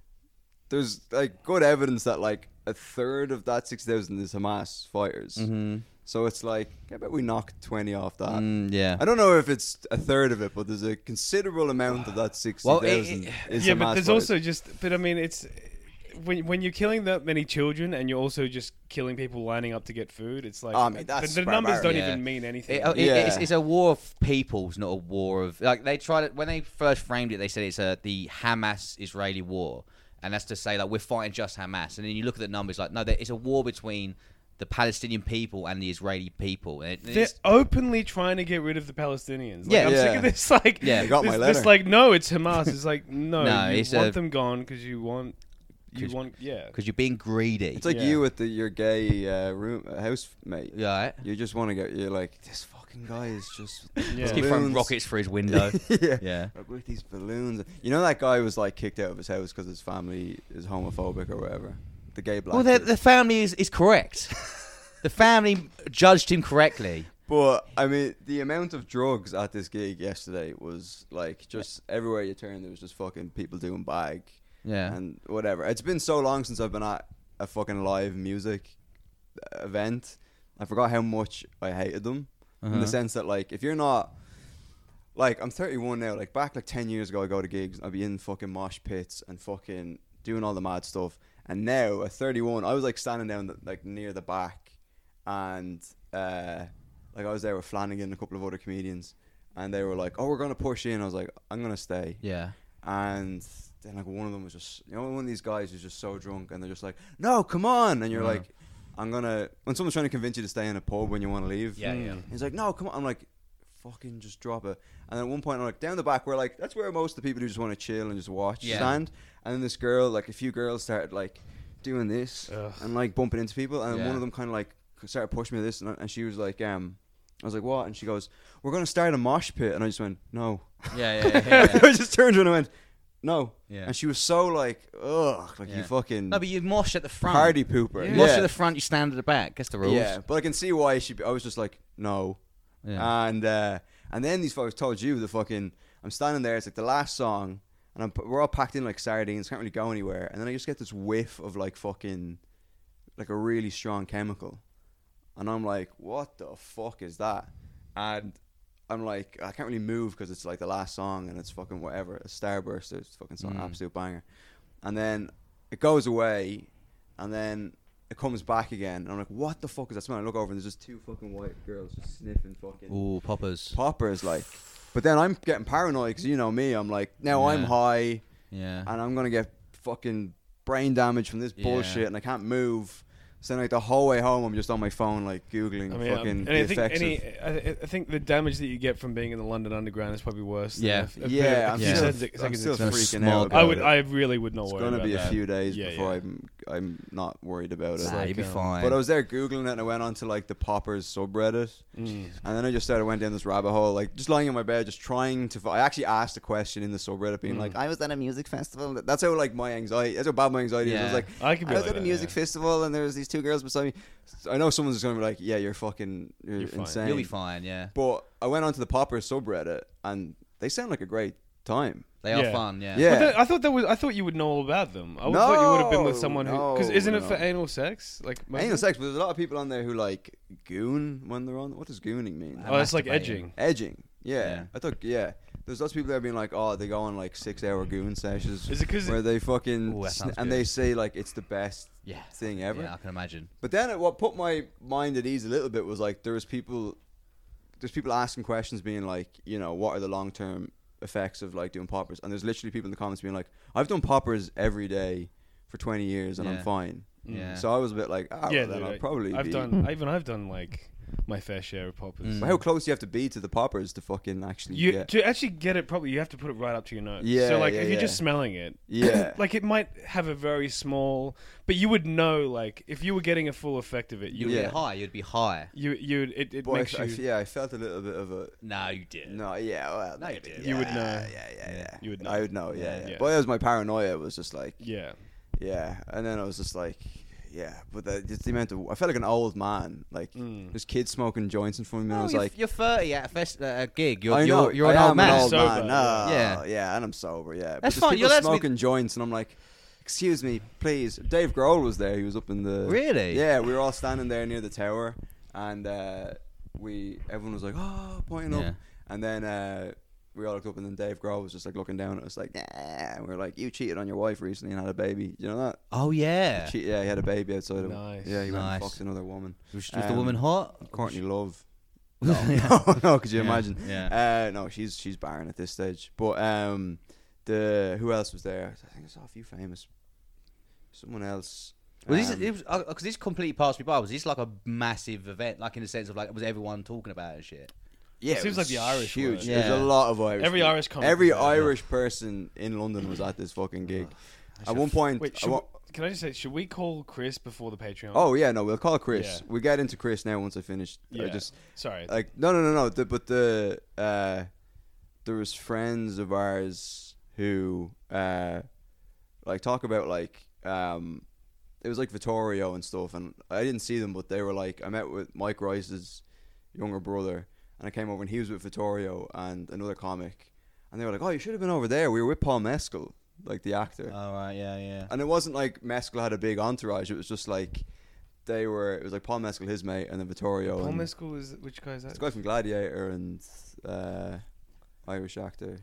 There's like good evidence that like a third of that sixty thousand is Hamas fighters. Mm-hmm. So it's like I bet we knock twenty off that. Mm, yeah. I don't know if it's a third of it, but there's a considerable amount of that sixty Well, thousand. it- is Yeah, Hamas but there's fighters. also just. But I mean, it's when when you're killing that many children and you're also just killing people lining up to get food. It's like Oh, I mean, that's the, the numbers don't barbaric. even mean anything. It, it, Yeah. it's, it's a war of peoples, not a war of like they tried it when they first framed it. They said it's a the Hamas-Israeli war, and that's to say like we're fighting just Hamas. And then you look at the numbers, like no, there- it's a war between the Palestinian people and the Israeli people. And it, They're it's, openly trying to get rid of the Palestinians. Like, Yeah. I'm sick Yeah. of this. Like, Yeah. They got this, my this, letter. like, no, it's Hamas. It's like, no, No, you it's want a- them gone because you want, you 'Cause- want, yeah. because you're being greedy. It's like Yeah. you with the, your gay uh, room uh, housemate. yeah, right? You just want to get. You're like this fucking guy is just. Yeah. Just keep throwing balloons. rockets for his window. yeah. yeah. Like, with these balloons. You know that guy was like kicked out of his house because his family is homophobic or whatever. The gay black. Well, the, kid. the family is, is correct. The family judged him correctly. But I mean, the amount of drugs at this gig yesterday was like just everywhere you turn, there was just fucking people doing bag Yeah. and whatever. It's been so long since I've been at a fucking live music event. I forgot how much I hated them in Uh-huh. the sense that like if you're not like I'm thirty-one now. Like back like ten years ago, I go to gigs. I'd be in fucking mosh pits and fucking doing all the mad stuff. And now at thirty-one, I was like standing down the, like near the back, and uh, like I was there with Flanagan and a couple of other comedians, and they were like, "Oh, we're gonna push in." I was like, "I'm gonna stay." Yeah. And then like one of them was just, you know, one of these guys who's just so drunk, and they're just like, "No, come on!" And you're Yeah. like, "I'm gonna." When someone's trying to convince you to stay in a pub when you want to leave, Yeah, yeah. he's like, "No, come on!" I'm like, "Fucking just drop it." And then at one point, I'm like, down the back, we're like, that's where most of the people who just want to chill and just watch Yeah. stand. And then this girl, like a few girls, started like doing this Ugh. and like bumping into people, and Yeah. one of them kind of like started pushing me to this, and, I- and she was like, um. I was like, what? And she goes, we're going to start a mosh pit. And I just went, no. Yeah, yeah, yeah. yeah. I just turned around and went, no. Yeah. And she was so like, ugh, like Yeah. you fucking No, but you mosh at the front. party pooper. You Yeah. mosh at the front, you stand at the back. That's the rules. Yeah, but I can see why she. I was just like, no. Yeah. And uh, and then these folks told you the fucking. I'm standing there. It's like the last song, and I'm we're all packed in like sardines. Can't really go anywhere. And then I just get this whiff of like fucking, like a really strong chemical, and I'm like, what the fuck is that? And I'm like, I can't really move because it's like the last song and it's fucking whatever. A Starburst, it's fucking song, Mm. absolute banger. And then it goes away, and then it comes back again. And I'm like, what the fuck is that smell? I look over and there's just two fucking white girls just sniffing fucking Ooh, poppers. poppers, like. But then I'm getting paranoid because you know me. I'm like, now I'm Yeah. high Yeah. and I'm gonna get fucking brain damage from this Yeah. bullshit, and I can't move. So then, like the whole way home, I'm just on my phone, like googling I mean, um, fucking and the I think effects any, of. I, I think the damage that you get from being in the London Underground is probably worse. Than Yeah. a, a bit Yeah, of- I'm a few Yeah. still, seconds- I'm seconds still of- Gonna freaking smog out. out. About I would. it. I really would not It's worry gonna about be a that. few days Yeah, before yeah. I'm I'm not worried about it. It's Nah, like, you'll be um, fine. But I was there googling it, and I went onto like the Poppers subreddit, Mm. and then I just started went down this rabbit hole, like just lying in my bed, just trying to. Fi- I actually asked a question in the subreddit, being Mm. like, "I was at a music festival." That's how like my anxiety. That's how bad my anxiety is. I was Yeah. like, I could I be was like at a that, music yeah. festival, and there was these two girls beside me. So I know someone's just gonna be like, "Yeah, you're fucking, you're, You're fine. insane." You'll be fine. Yeah. But I went onto the Poppers subreddit, and they sound like a great time. They are Yeah. fun. Yeah. Yeah. But that, I thought that was. I thought you would know all about them. I thought you would have been with No, someone who. Because no, isn't it no. for anal sex? Like mostly? Anal sex, but there's a lot of people on there who like goon when they're on. What does gooning mean? Oh, it's like Masturbating. edging. Edging. Yeah. Yeah. I thought, yeah. There's lots of people that are being like, oh, they go on like six hour goon sessions Is it because where they fucking, Ooh, that sn- sounds and good. they say like it's the best Yeah. thing ever. Yeah, I can imagine. But then it, what put my mind at ease a little bit was like, there was people, there's people asking questions being like, you know, what are the long term effects of like doing poppers? And there's literally people in the comments being like, I've done poppers every day for twenty years and Yeah. I'm fine. Yeah. So I was a bit like, ah, yeah, well, then dude, I'll I- probably I've be. done. Even I've done like my fair share of poppers. Mm. But how close do you have to be to the poppers to fucking actually You get? to actually get it properly, you have to put it right up to your nose. Yeah, So like, yeah, if you're yeah. just smelling it, Yeah. like it might have a very small, but you would know like if you were getting a full effect of it, you You'd Yeah. be high. You'd be high. you you it, it Boy, I makes f- I you f- yeah, I felt a little bit of a. No, you did. No, yeah, well, No, you maybe. did. You would Yeah, know. Yeah, yeah, yeah. You would know. I would know. Yeah, Yeah. yeah. Yeah. But it was my paranoia. It was just like, yeah. yeah, and then I was just like, yeah. But the, just the amount of, I felt like an old man. Like Mm. there's kids smoking joints in front of me, and I No, was you're, like, you're thirty at a, fest, uh, a gig. You're, I you're, know, you're I an am old man. an old Sober, man. No, yeah. yeah, and I'm sober. Yeah, but That's there's fine, people you're allowed to be- smoking joints, and I'm like, excuse me, please. Dave Grohl was there. He was up in the. Really? Yeah, we were all standing there near the tower, and uh, we everyone was like, oh, pointing Yeah. up, and then uh, we all looked up, and then Dave Grohl was just like looking down at us, like, nah. And we were like, you cheated on your wife recently and had a baby. You know that? Oh yeah. Che- yeah, he had a baby outside of. Nice. Yeah, he went Nice. and fucked another woman. Was, was the Um, woman hot? Courtney Love. No. no, no, could you Yeah, imagine? yeah. Uh, no, she's she's barren at this stage. But um, the who else was there? I think I saw a few famous. Someone else. Was this, Um, it was because this completely passed me by. Was this like a massive event, like in the sense of like was everyone talking about it and shit? yeah, It seems was like the Irish huge. were. There's Yeah. a lot of Irish. Every people. Irish comic Every was there. Irish person in London was at this fucking gig. I At one point, Wait, I should wa- we, can I just say, should we call Chris before the Patreon? oh yeah, no, we'll call Chris. Yeah. We get into Chris now once I finish. I yeah. just Sorry. like no, no, no, no. The, but the uh, there was friends of ours who uh, like talk about like um, it was like Vittorio and stuff, and I didn't see them, but they were like I met with Mike Rice's younger brother, and I came over and he was with Vittorio and another comic, and they were like, "Oh, you should have been over there. We were with Paul Mescal, like the actor." Oh right, yeah, yeah. And it wasn't like Mescal had a big entourage. It was just like they were. It was like Paul Mescal, his mate, and then Vittorio. Paul and Mescal is which guy is that? it's a guy from Gladiator and uh, Irish actor.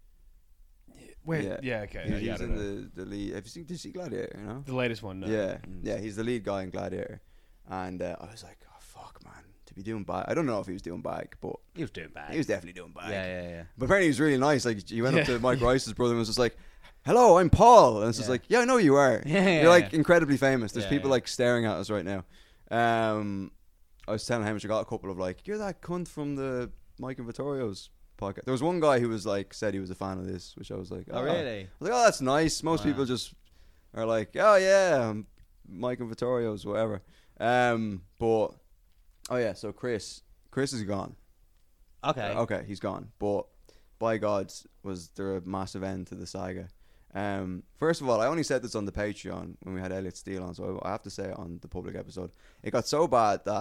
Wait, yeah. yeah, okay. He- yeah, he's I don't in know. the, the lead. Have you seen? Did you see Gladiator? You know. The latest one. No. Yeah, Mm. yeah. He's the lead guy in Gladiator, and uh, I was like, oh fuck, man, to be doing bag. I don't know if he was doing bag, but He was doing bad. he was definitely doing bag. yeah, yeah, yeah. But apparently he was really nice. Like he went up Yeah. to Mike Rice's brother and was just like, "Hello, I'm Paul," and it's just Yeah. like, "Yeah, I know you are. Yeah, yeah, You're like yeah. incredibly famous. There's Yeah, people yeah. like staring at us right now." Um, I was telling him, I got a couple of like, "You're that cunt from the Mike and Vittorio's podcast." There was one guy who was like, said he was a fan of this, which I was like, Oh really? I was like, "Oh, that's nice." Most Wow. people just are like, "Oh yeah, um, Mike and Vittorio's, whatever." Um, but oh yeah, so Chris, Chris is gone. Okay. Okay, he's gone. But by God, was there a massive end to the saga? Um, first of all, I only said this on the Patreon when we had Elliot Steele on, so I I have to say it on the public episode. It got so bad that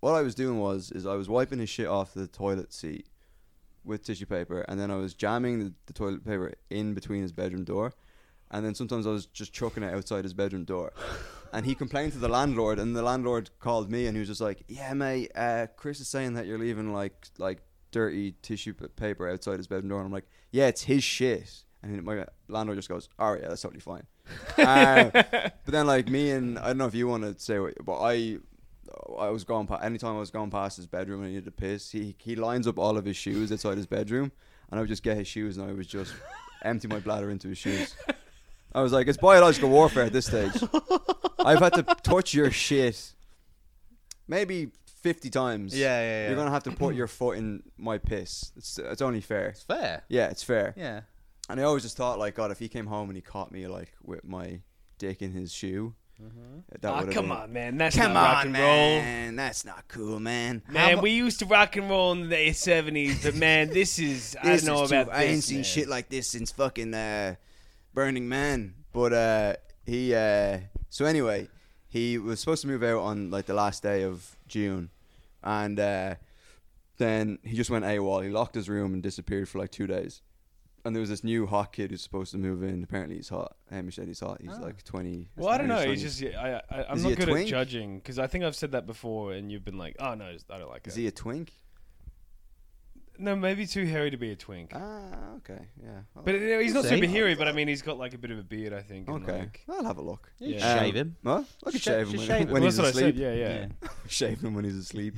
what I was doing was is I was wiping his shit off the toilet seat with tissue paper, and then I was jamming the, the toilet paper in between his bedroom door, and then sometimes I was just chucking it outside his bedroom door. And he complained to the landlord, and the landlord called me, and he was just like, "Yeah, mate, uh, Chris is saying that you're leaving like like dirty tissue p- paper outside his bedroom door." And I'm like, "Yeah, it's his shit." And my landlord just goes, "All right, yeah, that's totally fine." uh, but then, like me and I don't know if you want to say what, but I, I was going past. Anytime I was going past his bedroom and he needed to piss, he he lines up all of his shoes outside his bedroom, and I would just get his shoes, and I would just empty my bladder into his shoes. I was like, it's biological warfare at this stage. I've had to touch your shit maybe fifty times. Yeah, yeah, yeah. You're gonna have to put your foot in my piss. It's it's only fair. It's fair. Yeah, it's fair. Yeah. And I always just thought, like, God, if he came home and he caught me like with my dick in his shoe, Mm-hmm. that Oh, would've come been- on, man. That's Come not rock on, and roll. man. That's not cool, man. Man, mu- we used to rock and roll in the seventies, but man, this is I This don't know is about too- this. I ain't seen man. shit like this since fucking uh, Burning Man. But uh, he. Uh, so anyway, he was supposed to move out on like the last day of June, and uh, then he just went AWOL. He locked his room and disappeared for like two days. And there was this new hot kid who's supposed to move in. Apparently, he's hot. Hamish said he's hot. He's Oh. like twenty. Well, I don't know. He's He's twenty. just I, I I'm Is he not a good at twink? judging because I think I've said that before, and you've been like, "Oh no, I don't like Is it." he a twink? No, maybe too hairy to be a twink. Ah, okay, yeah. Well, But you know, he's not See? super hairy. But I mean, he's got like a bit of a beard, I think. and, okay, like- I'll have a look. You Yeah. shave him. What? I could Sh- shave him just when, shave him. when Well, he's that's what I asleep. said. Yeah, yeah. Shave him when he's asleep.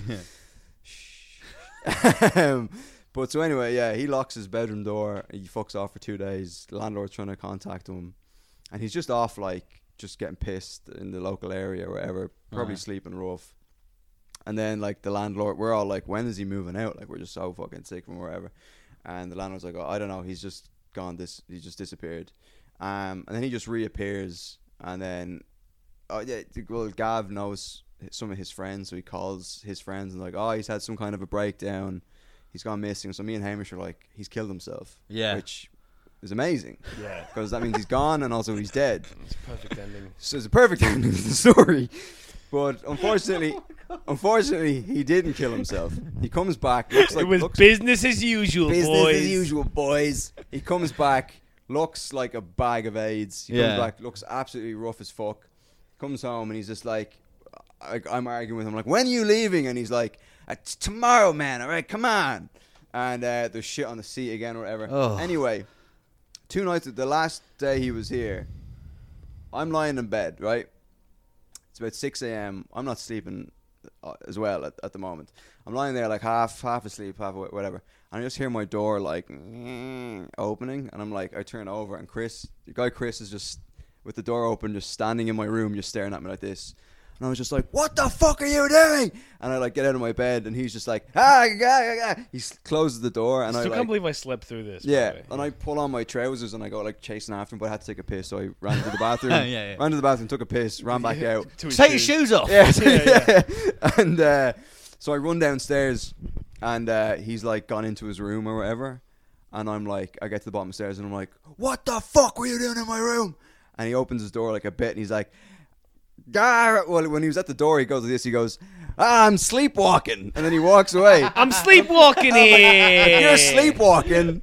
Yeah. um, but so anyway, yeah, he locks his bedroom door. He fucks off for two days. The landlord's trying to contact him, and he's just off, like just getting pissed in the local area or whatever. Probably Right. sleeping rough. And then like the landlord, we're all like, when is he moving out? Like we're just so fucking sick from wherever. And the landlord's like, oh, I don't know. He's just gone. This he just disappeared. Um, and then he just reappears. And then, oh yeah, well, Gav knows some of his friends, so he calls his friends and like, oh, he's had some kind of a breakdown. He's gone missing. So me and Hamish are like, he's killed himself. Yeah. Which is amazing Yeah, because that means he's gone and also he's dead. it's a perfect ending. So it's a perfect ending to the story. But unfortunately, unfortunately, he didn't kill himself. He comes back. Looks like it was looks business as usual, business boys. as usual, boys. He comes back, looks like a bag of AIDS. He Yeah. comes back, looks absolutely rough as fuck. Comes home and he's just like, I, I'm arguing with him like, when are you leaving? And he's like, it's tomorrow, man. All right, come on. And uh, there's shit on the seat again or whatever. Oh. Anyway, two nights. The last day he was here, I'm lying in bed, right? It's about six a.m. I'm not sleeping uh, as well at, at the moment. I'm lying there like half half asleep, half awa- whatever. And I just hear my door like opening, and I'm like, I turn over, and Chris, the guy Chris, is just with the door open, just standing in my room, just staring at me like this. And I was just like, what the fuck are you doing? And I like get out of my bed, and he's just like, ah, ah, ah. He s- closes the door, and I I still like, can't believe I slept through this. by yeah, the way. and I pull on my trousers and I go like chasing after him, but I had to take a piss, so I ran to the bathroom. Yeah, yeah. Ran to the bathroom, took a piss, ran back Yeah, out. to his Take your shoes. shoes off. Yeah, Yeah, yeah. And uh, so I run downstairs, and uh, he's like gone into his room or whatever. And I'm like, I get to the bottom of the stairs, and I'm like, what the fuck were you doing in my room? And he opens his door like a bit, and he's like, ah. Well, when he was at the door, he goes like this. He goes, ah, I'm sleepwalking, and then he walks away. I'm sleepwalking here. You're sleepwalking.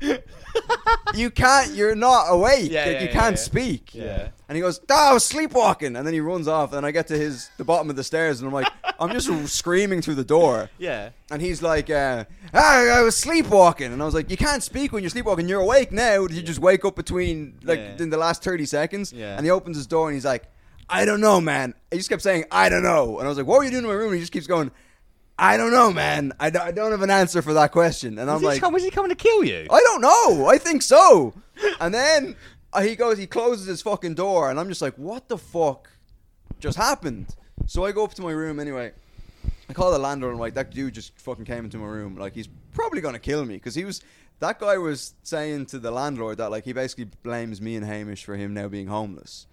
You can't. You're not awake. Yeah, Like, yeah, you yeah, can't yeah. speak. Yeah. And he goes, "Oh, I was sleepwalking," and then he runs off. And I get to his the bottom of the stairs, and I'm like, I'm just screaming through the door. Yeah. And he's like, uh, ah, I was sleepwalking. And I was like, you can't speak when you're sleepwalking. You're awake now. Did you just wake up between, like, Yeah. in the last thirty seconds? Yeah. And he opens his door and he's like, I don't know, man. He just kept saying, I don't know. And I was like, what were you doing in my room? And he just keeps going, I don't know, man. I don't, I don't have an answer for that question. And Was I'm he, like, com- was he coming to kill you? I don't know. I think so. And then uh, he goes, he closes his fucking door. And I'm just like, what the fuck just happened? So I go up to my room anyway. I call the landlord and I'm like, that dude just fucking came into my room. Like, he's probably going to kill me. Because he was, that guy was saying to the landlord that, like, he basically blames me and Hamish for him now being homeless.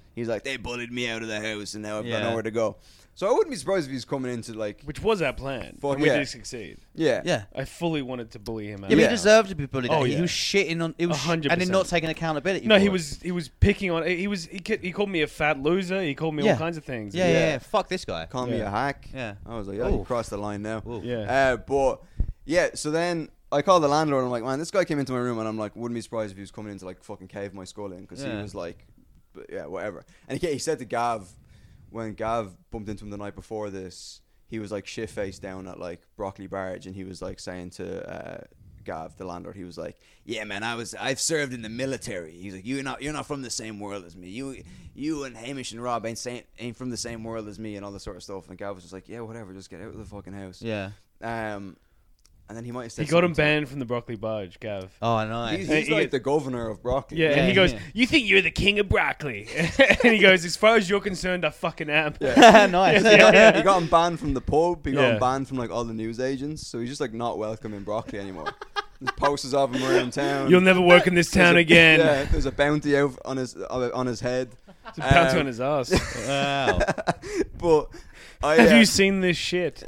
He's like, they bullied me out of the house, and now I've Yeah. got nowhere to go. So I wouldn't be surprised if he's coming into like, Which was our plan. Fuck and we yeah. did succeed. yeah, Yeah. I fully wanted to bully him out. Yeah, but Yeah. he deserved to be bullied. Oh, he yeah. was shitting on. It was A hundred and then not percent. taking accountability. No, for he it. was he was picking on. He was he, ca- he called me a fat loser. He called me Yeah. all kinds of things. Yeah, yeah, Yeah. yeah. Fuck this guy. call me Yeah. a hack. Yeah. I was like, yeah, you Ooh. crossed the line now. Ooh. Yeah. Uh, but yeah, so then I called the landlord. And I'm like, man, this guy came into my room, and I'm like, wouldn't be surprised if he was coming in to like fucking cave my skull in because Yeah. he was like, but yeah, whatever. And he, he said to Gav when Gav bumped into him the night before this, he was like shit faced down at like Broccoli Barge, and he was like saying to uh, Gav, the landlord, he was like, yeah, man, I was I've served in the military. He's like, you're not you're not from the same world as me. You you and Hamish and Rob ain't same, ain't from the same world as me, and all this sort of stuff. And Gav was just like, yeah, whatever, just get out of the fucking house. Yeah. Um, and then he might have said He got him something to banned from the Broccoli Barge, Gav. Oh, nice. He's, Hey, he's he like gets- the governor of Broccoli. Yeah, Yeah, and he goes, yeah. "You think you're the king of broccoli?" And he goes, "As far as you're concerned, I fucking am." nice. he, got, he got him banned from the pub. He got Yeah. him banned from like all the news agents. So he's just like not welcome in Broccoli anymore. There's posters of him around town. You'll never work in this There's town a- again. Yeah, there's a bounty out on his on his head. It's a bounty Um, on his ass. Wow. But I, Have uh, you seen this shit?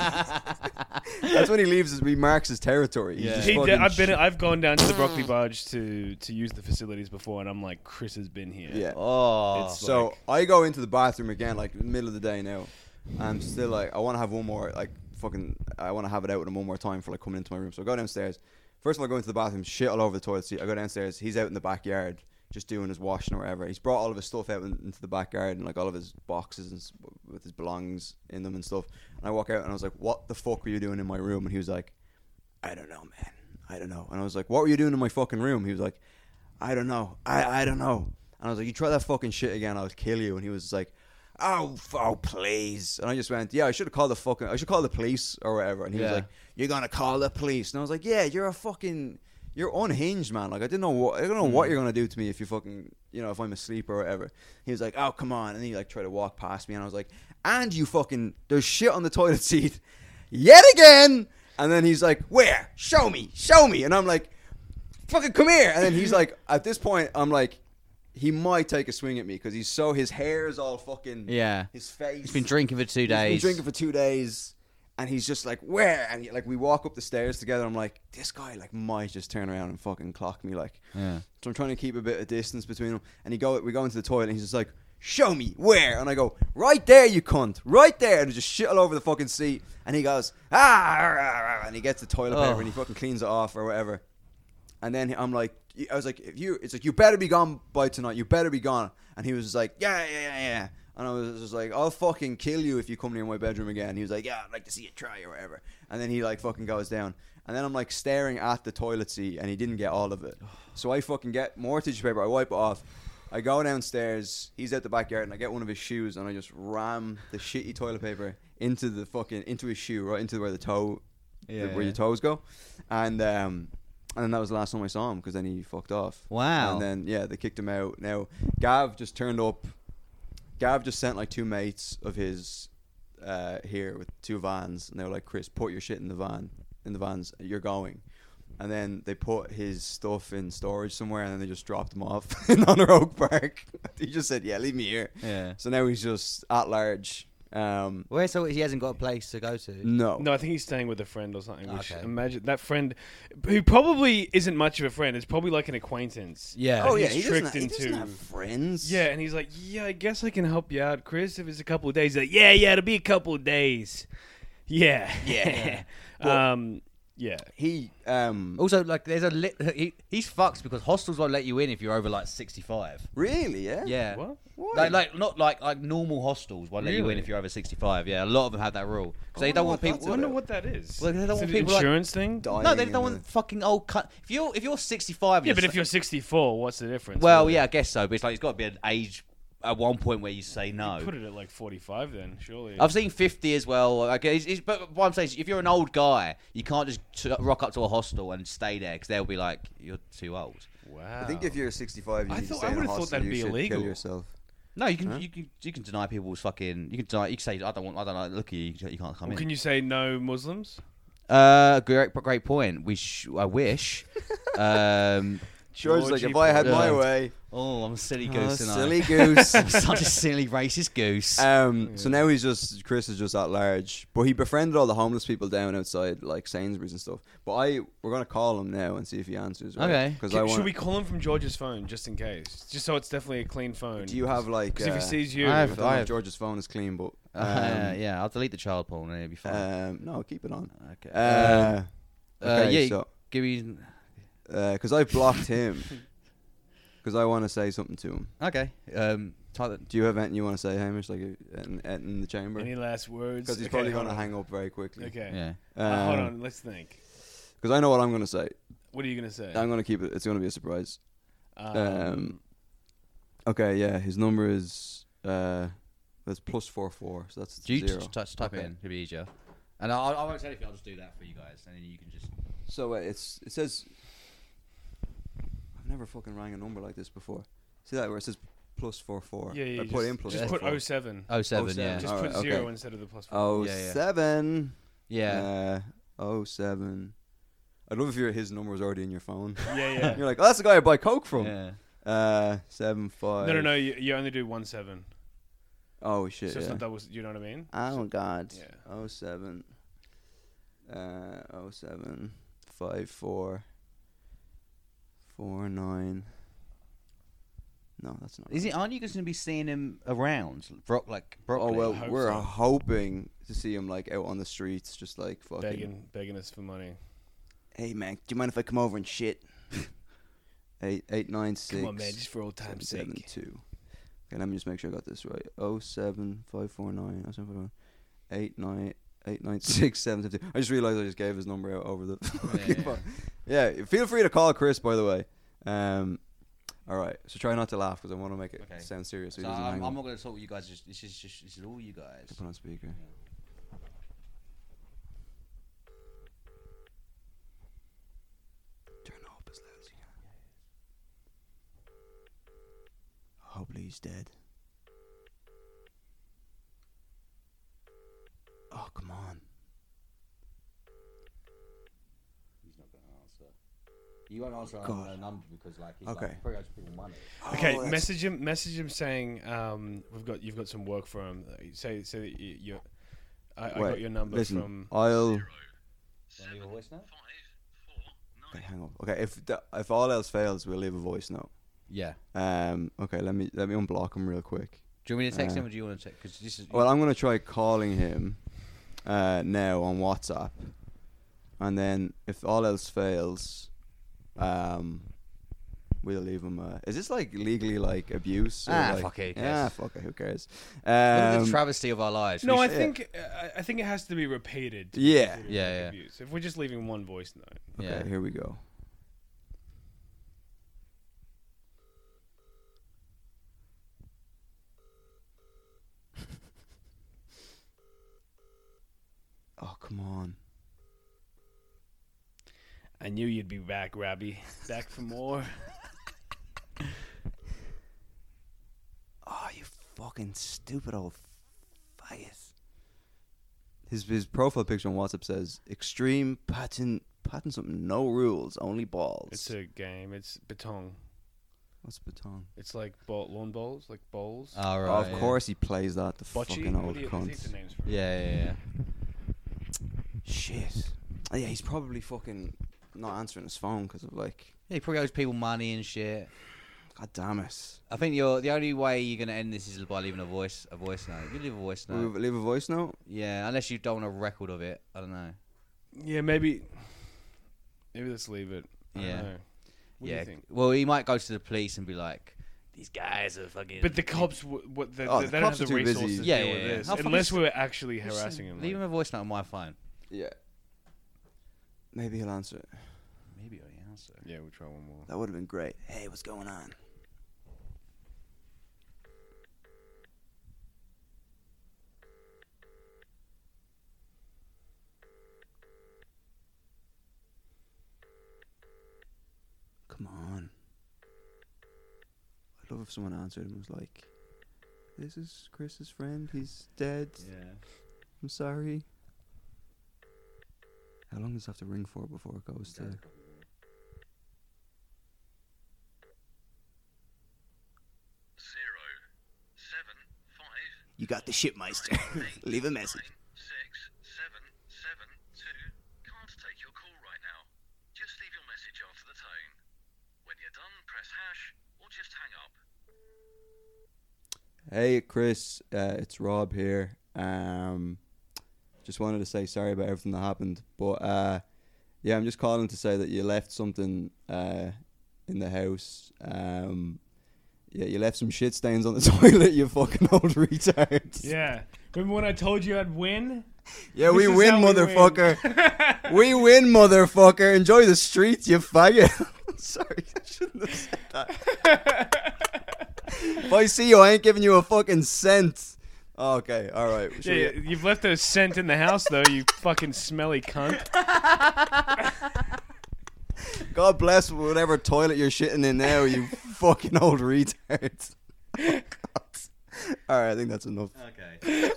that's when he leaves his remarks his territory. He's Yeah. just He fucking did, I've been. sh- I've gone down to the Broccoli Barge to to use the facilities before, and I'm like, Chris has been here. Yeah. Oh. It's- So like- I go into the bathroom again, like in the middle of the day now. I'm still like, I want to have one more, like fucking, I want to have it out with him one more time for like coming into my room. So I go downstairs. First of all, I go into the bathroom, shit all over the toilet seat. I go downstairs. He's out in the backyard, just doing his washing or whatever. He's brought all of his stuff out in, into the backyard and like all of his boxes and s- with his belongings in them and stuff. And I walk out and I was like, "What the fuck were you doing in my room?" And he was like, "I don't know, man. I don't know." And I was like, "What were you doing in my fucking room?" He was like, "I don't know. I I don't know." And I was like, "You try that fucking shit again, I'll kill you." And he was just like, "Oh, f- oh, please." And I just went, "Yeah, I should have called the fucking, I should call the police or whatever." And he was Yeah. like, "You're gonna call the police?" And I was like, "Yeah, you're a fucking, you're unhinged, man. Like I didn't know what, I don't know what you're gonna do to me if you fucking, you know, if I'm asleep or whatever." He was like, "Oh, come on," and then he like tried to walk past me, and I was like, "And you fucking, there's shit on the toilet seat, yet again." And then he's like, "Where? Show me, show me." And I'm like, "Fucking come here." And then he's like, at this point, I'm like, he might take a swing at me because he's so, his hair is all fucking, Yeah. his face. He's been drinking for two He's days. been drinking for two days. And he's just like, "Where?" And he, like we walk up the stairs together. I'm like, this guy like might just turn around and fucking clock me. Like, Yeah. so I'm trying to keep a bit of distance between them. And he go, we go into the toilet, and he's just like, "Show me where." And I go, "Right there, you cunt, right there." And there's just shit all over the fucking seat. And he goes, "Ah," rah, rah, rah," and he gets the toilet paper Oh. and he fucking cleans it off or whatever. And then I'm like, I was like, "If you," it's like, "You better be gone by tonight. You better be gone." And he was just like, "Yeah, yeah, yeah, yeah." And I was just like, "I'll fucking kill you if you come near my bedroom again." He was like, "Yeah, I'd like to see you try or whatever." And then he like fucking goes down. And then I'm like staring at the toilet seat and he didn't get all of it. So I fucking get more tissue paper. I wipe it off. I go downstairs. He's at the backyard and I get one of his shoes and I just ram the shitty toilet paper into the fucking, into his shoe, right into where the toe, Yeah, the, where yeah. your toes go. And, um, and then that was the last time I saw him because then he fucked off. Wow. And then, yeah, they kicked him out. Now, Gav just turned up. Gav just sent like two mates of his uh, here with two vans. And they were like, "Chris, put your shit in the van, in the vans. You're going." And then they put his stuff in storage somewhere and then they just dropped him off in Honor Oak Park. He just said, "Yeah, leave me here." Yeah. So now he's just at large. Um, Where so he hasn't got a place to go to. no. No, I think he's staying with a friend or something. Which Okay. imagine that friend, who probably isn't much of a friend. It's probably like an acquaintance. Yeah. Oh, But yeah, he's he doesn't, tricked he doesn't into- have friends. Yeah, and he's like, "Yeah, I guess I can help you out, Chris, if it's a couple of days." He's like, "Yeah, yeah, it'll be a couple of days." Yeah, Yeah. um, yeah. He, um, Also, like, there's a li- he, he's fucked because hostels won't let you in if you're over like sixty-five. really, yeah? Yeah. What? Why? Like, like not like like normal hostels won't let you in Really? if you're over sixty-five. Yeah, a lot of them have that rule because I they don't wonder want what people. that's I wonder about. what that is. Well, they don't Is want it people an like- insurance thing. Dying No, they in don't the- want fucking old. Cut. If you're if you're sixty-five, Yeah, and but you're if you're sixty-four, what's the difference? well, really? yeah, I guess so. But it's like it's got to be an age at one point where you say no. Put it at like forty-five, then surely. I've seen fifty as well. Like, it's, it's, but what I'm saying is, if you're an old guy, you can't just t- rock up to a hostel and stay there because they'll be like, "You're too old." Wow. I think if you're sixty-five, you I need thought- to stay I in a would've thought hostel. that'd You be should illegal. Kill yourself. No, you can Huh? you can you can deny people's fucking. You can deny. You can say, "I don't want. I don't know. Look at you. You can't come Well, in." can you say no Muslims? Uh, great, great point. We sh- I wish. um, George's like, Georgie if I had my Porgy. way, Oh, I'm a silly oh, goose, and silly goose. I'm such a silly racist goose. Um, Yeah. so now he's just Chris is just at large, but he befriended all the homeless people down outside like Sainsbury's and stuff. But I we're gonna call him now and see if he answers. Right? Okay. Because K- I want. Should we call him from George's phone just in case, just so it's definitely a clean phone? Do you have like? Because if uh, he sees you, I I have- don't know I if have- George's phone is clean, but um, uh, yeah, I'll delete the child porn and it'll be fine. um, no, keep it on. okay. Uh, uh, okay, yeah, so give me. because I blocked him because I want to say something to him. Okay. Um, Tyler, Do you have anything you want to say, Hamish? Like uh, in, in the chamber? any last words? Because he's Okay, probably hold going to on. hang up very quickly. Okay. yeah. Uh, hold on. Let's think. Because I know what I'm going to say. What are you gonna say? I'm going to keep it. It's going to be a surprise. Um, Um, okay, yeah. His number is uh, that's plus four four. So that's Do you zero. just touch type it Okay. in? It'll be easier. And I, I won't say anything. I'll just do that for you guys, and then you can just. So uh, it's it says. I've never fucking rang a number like this before. See that where it says plus four four. yeah, yeah. I just, put in plus just four put four. oh seven. Oh seven, Oh, seven. yeah. Just Alright, put zero okay. instead of the plus four. Oh Yeah, yeah. seven. Yeah. Uh, oh seven. I'd love if your his number was already in your phone. Yeah, yeah. You're like, oh, that's the guy I buy coke from. yeah. Uh, seven five. No, no, no. You, you only do one seven. Oh shit. so it's yeah. not double. You know what I mean? Oh god. Yeah. Oh seven. Uh, oh seven. Five four. Four nine. No, that's not. Is right. it? Aren't you going to be seeing him around, Brock? Like Broccoli? Oh well, I hope we're so. hoping to see him like out on the streets, just like fucking. Begging, begging us for money. Hey man, do you mind if I come over and shit? eight eight nine six. Come on, man, just for old time's seven, sake. two. Okay, let me just make sure I got this right. Oh seven five four nine. Oh seven five four nine. Eight nine eight nine six seven seven two. I just realized I just gave his number out over the. Yeah, yeah. phone. Yeah, feel free to call Chris. By the way. Um, all right. So try not to laugh because I want to make it Okay. sound serious. So, So he doesn't I'm, hang I'm up. not going to talk with you guys. Just this is just this is all you guys. Put on speaker. Turn it up as loud as you can. Hopefully he's dead. Oh, come on. He's not going to answer. You won't answer God. on a number because like he's Okay. like probably owes people money. Okay, Oh, that's- message him. Message him saying, um, "We've got you've got some work for him." Uh, Say say that you, you I, I Wait, got your number Listen, from. I'll. Want to leave a voice note? Okay, hang up. Okay, if th- if all else fails, we'll leave a voice note. Yeah. Um. Okay, let me let me unblock him real quick. Do you want me to text Uh, him or do you want to text? Because this is. Well, I'm gonna try calling him uh, now on WhatsApp, and then if all else fails, um, we'll leave him. Uh, is this like legally like abuse? or, Ah, like, fuck it, who Yeah, cares? fuck it. Who cares? Look at the Um, travesty of our lives. No, We I should- think uh, I think it has to be repeated. to be Yeah. considered Yeah, like yeah. abuse. If we're just leaving one voice note, okay, Yeah. here we go. Oh come on! I knew you'd be back, Robbie. Back for more. Oh, you fucking stupid old faggot. His his profile picture on WhatsApp says extreme pattern pattern something no rules only balls. It's a game. It's baton. What's baton? It's like ball, lawn bowls, like bowls. Oh, right, oh, of yeah. course he plays that. The Bocce. fucking What old do you, what's cunt. the names for? Yeah, yeah, yeah. Shit. Oh, yeah, he's probably fucking not answering his phone because of like. Yeah, he probably owes people money and shit. God damn it. I think you're the only way you're gonna end this is by leaving a voice a voice note. You leave a voice note. Leave, leave a voice note. Yeah, unless you don't want a record of it. I don't know. Yeah, maybe. Maybe let's leave it. I Yeah. Don't know. What yeah. do you think? Well, he might go to the police and be like, "These guys are fucking." But the cops, w- what the, Oh, they the don't cops have are the too busy. resources to Yeah, deal yeah, with yeah. this, How fucking unless s- we're actually Just harassing him. Leave him like- a voice note on my phone. Yeah. Maybe he'll answer it. Maybe I answer. Yeah, we'll try one more. That would have been great. Hey, what's going on? Come on. I'd love if someone answered and was like, "This is Chris's friend. He's dead. Yeah. I'm sorry." How long does it have to ring for before it goes to? You got the shipmeister. Leave a message. Six seven seven two. Can't take your call right now. Just leave your message after the tone. When you're done, press hash or just hang up. Hey, Chris. Uh, it's Rob here. Um, just wanted to say sorry about everything that happened, but uh, yeah, I'm just calling to say that you left something uh in the house. Um, yeah, you left some shit stains on the toilet. You fucking old retard. Yeah. Remember when I told you I'd win? Yeah, This we is win, how we motherfucker. We win, motherfucker. Enjoy the streets, you faggot. Sorry, I shouldn't have said that. If I see you, I ain't giving you a fucking cent. Oh, okay, all right. Yeah, Should we- yeah, you've left a scent in the house, though, you fucking smelly cunt. God bless whatever toilet you're shitting in now, you fucking old retard. Oh, God. All right, I think that's enough. Okay.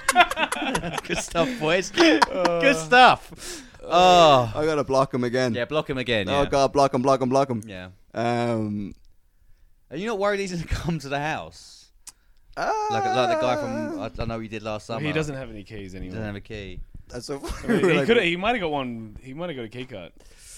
Good stuff, boys. Good stuff. Oh. I gotta block him again. Yeah, block him again. Yeah. Oh God, block him, block him, block him. Yeah. Um. Are you not worried he's going to come to the house? Uh, Like, like the guy from, I don't know, he did last summer. He doesn't have any keys He anymore. doesn't have a key. That's so. I mean, he like- could. He might have got one. He might have got a key card.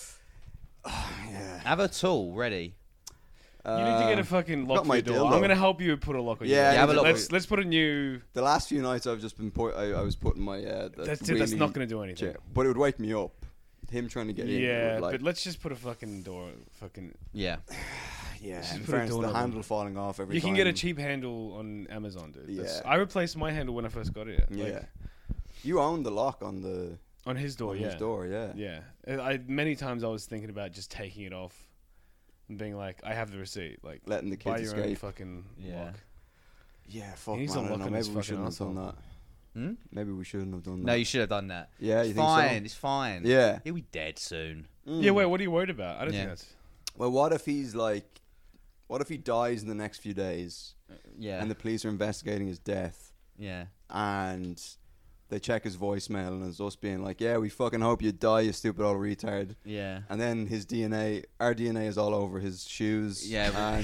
Yeah. Have a tool ready. You need to get a Um, fucking got lock for my your door. dildo. I'm gonna help you put a lock on your Yeah, door. Yeah, have a lock. let's let's put a new. The last few nights I've just been put. I, I was putting my. Uh, that That's it. That's really not gonna do anything. chair- But it would wake me up. Him trying to get in. it Yeah, would, like, but let's just put a fucking door. Fucking. Yeah. yeah. just In put a fairness, door the knob on. handle falling off every You time. can get a cheap handle on Amazon, dude. That's- Yeah. I replaced my handle when I first got it. Like, Yeah. You own the lock on the On his door, on yeah. his door. Yeah. Yeah. I many times I was thinking about just taking it off and being like, I have the receipt. Like, Letting the buy kids your own escape. fucking Yeah. lock. Yeah. Fuck, He needs man. to I don't lock know. on his Maybe we fucking shouldn't have done that. Hmm? Maybe we shouldn't have done that. No, you should have done that. Yeah, It's you think fine. so? It's fine. Yeah. He'll be dead soon. Mm. Yeah, wait, what are you worried about? I don't Yeah. think that's. Well, what if he's like, what if he dies in the next few days, Yeah. and the police are investigating his death, yeah. and they check his voicemail, and it's us being like, "Yeah, we fucking hope you die, you stupid old retard." Yeah. And then his D N A, our D N A is all over his shoes. Yeah, but-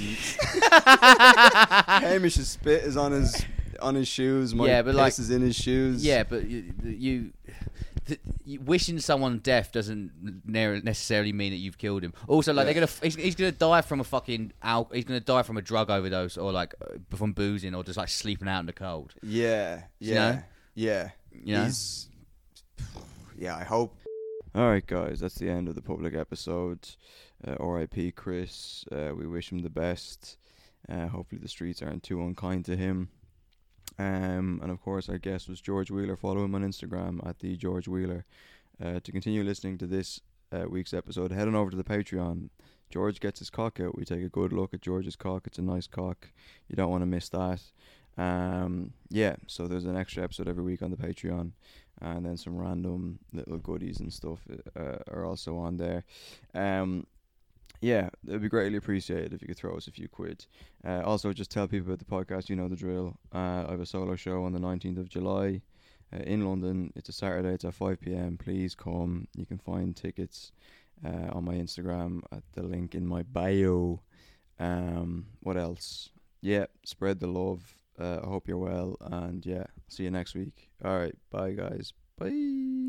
and Hamish's spit is on his on his shoes. My Yeah, but, piss like- is in his shoes. Yeah, but you, you, th- you wishing someone death doesn't ne- necessarily mean that you've killed him. Also, like Yeah. they're gonna, f- he's, he's gonna die from a fucking al- he's gonna die from a drug overdose or like uh, from boozing or just like sleeping out in the cold. Yeah, You yeah, know? yeah. You know? He's, yeah, I hope. All right, guys, that's the end of the public episode. Uh, R I P Chris. Uh, we wish him the best. Uh, hopefully, the streets aren't too unkind to him. Um, and of course, our guest was George Wheeler. Follow him on Instagram at the George Wheeler. Uh, to continue listening to this uh, week's episode, head on over to the Patreon. George gets his cock out. We take a good look at George's cock. It's a nice cock. You don't want to miss that. Um, yeah, so there's an extra episode every week on the Patreon, and then some random little goodies and stuff uh, are also on there. Um, yeah, it'd be greatly appreciated if you could throw us a few quid. Uh, also, just tell people about the podcast. You know the drill. Uh, I have a solo show on the nineteenth of July uh, in London. It's a Saturday. It's at five p.m. Please come. You can find tickets uh, on my Instagram at the link in my bio. Um, what else? Yeah, spread the love. Uh, I hope you're well, and yeah, see you next week. All right, bye guys. Bye.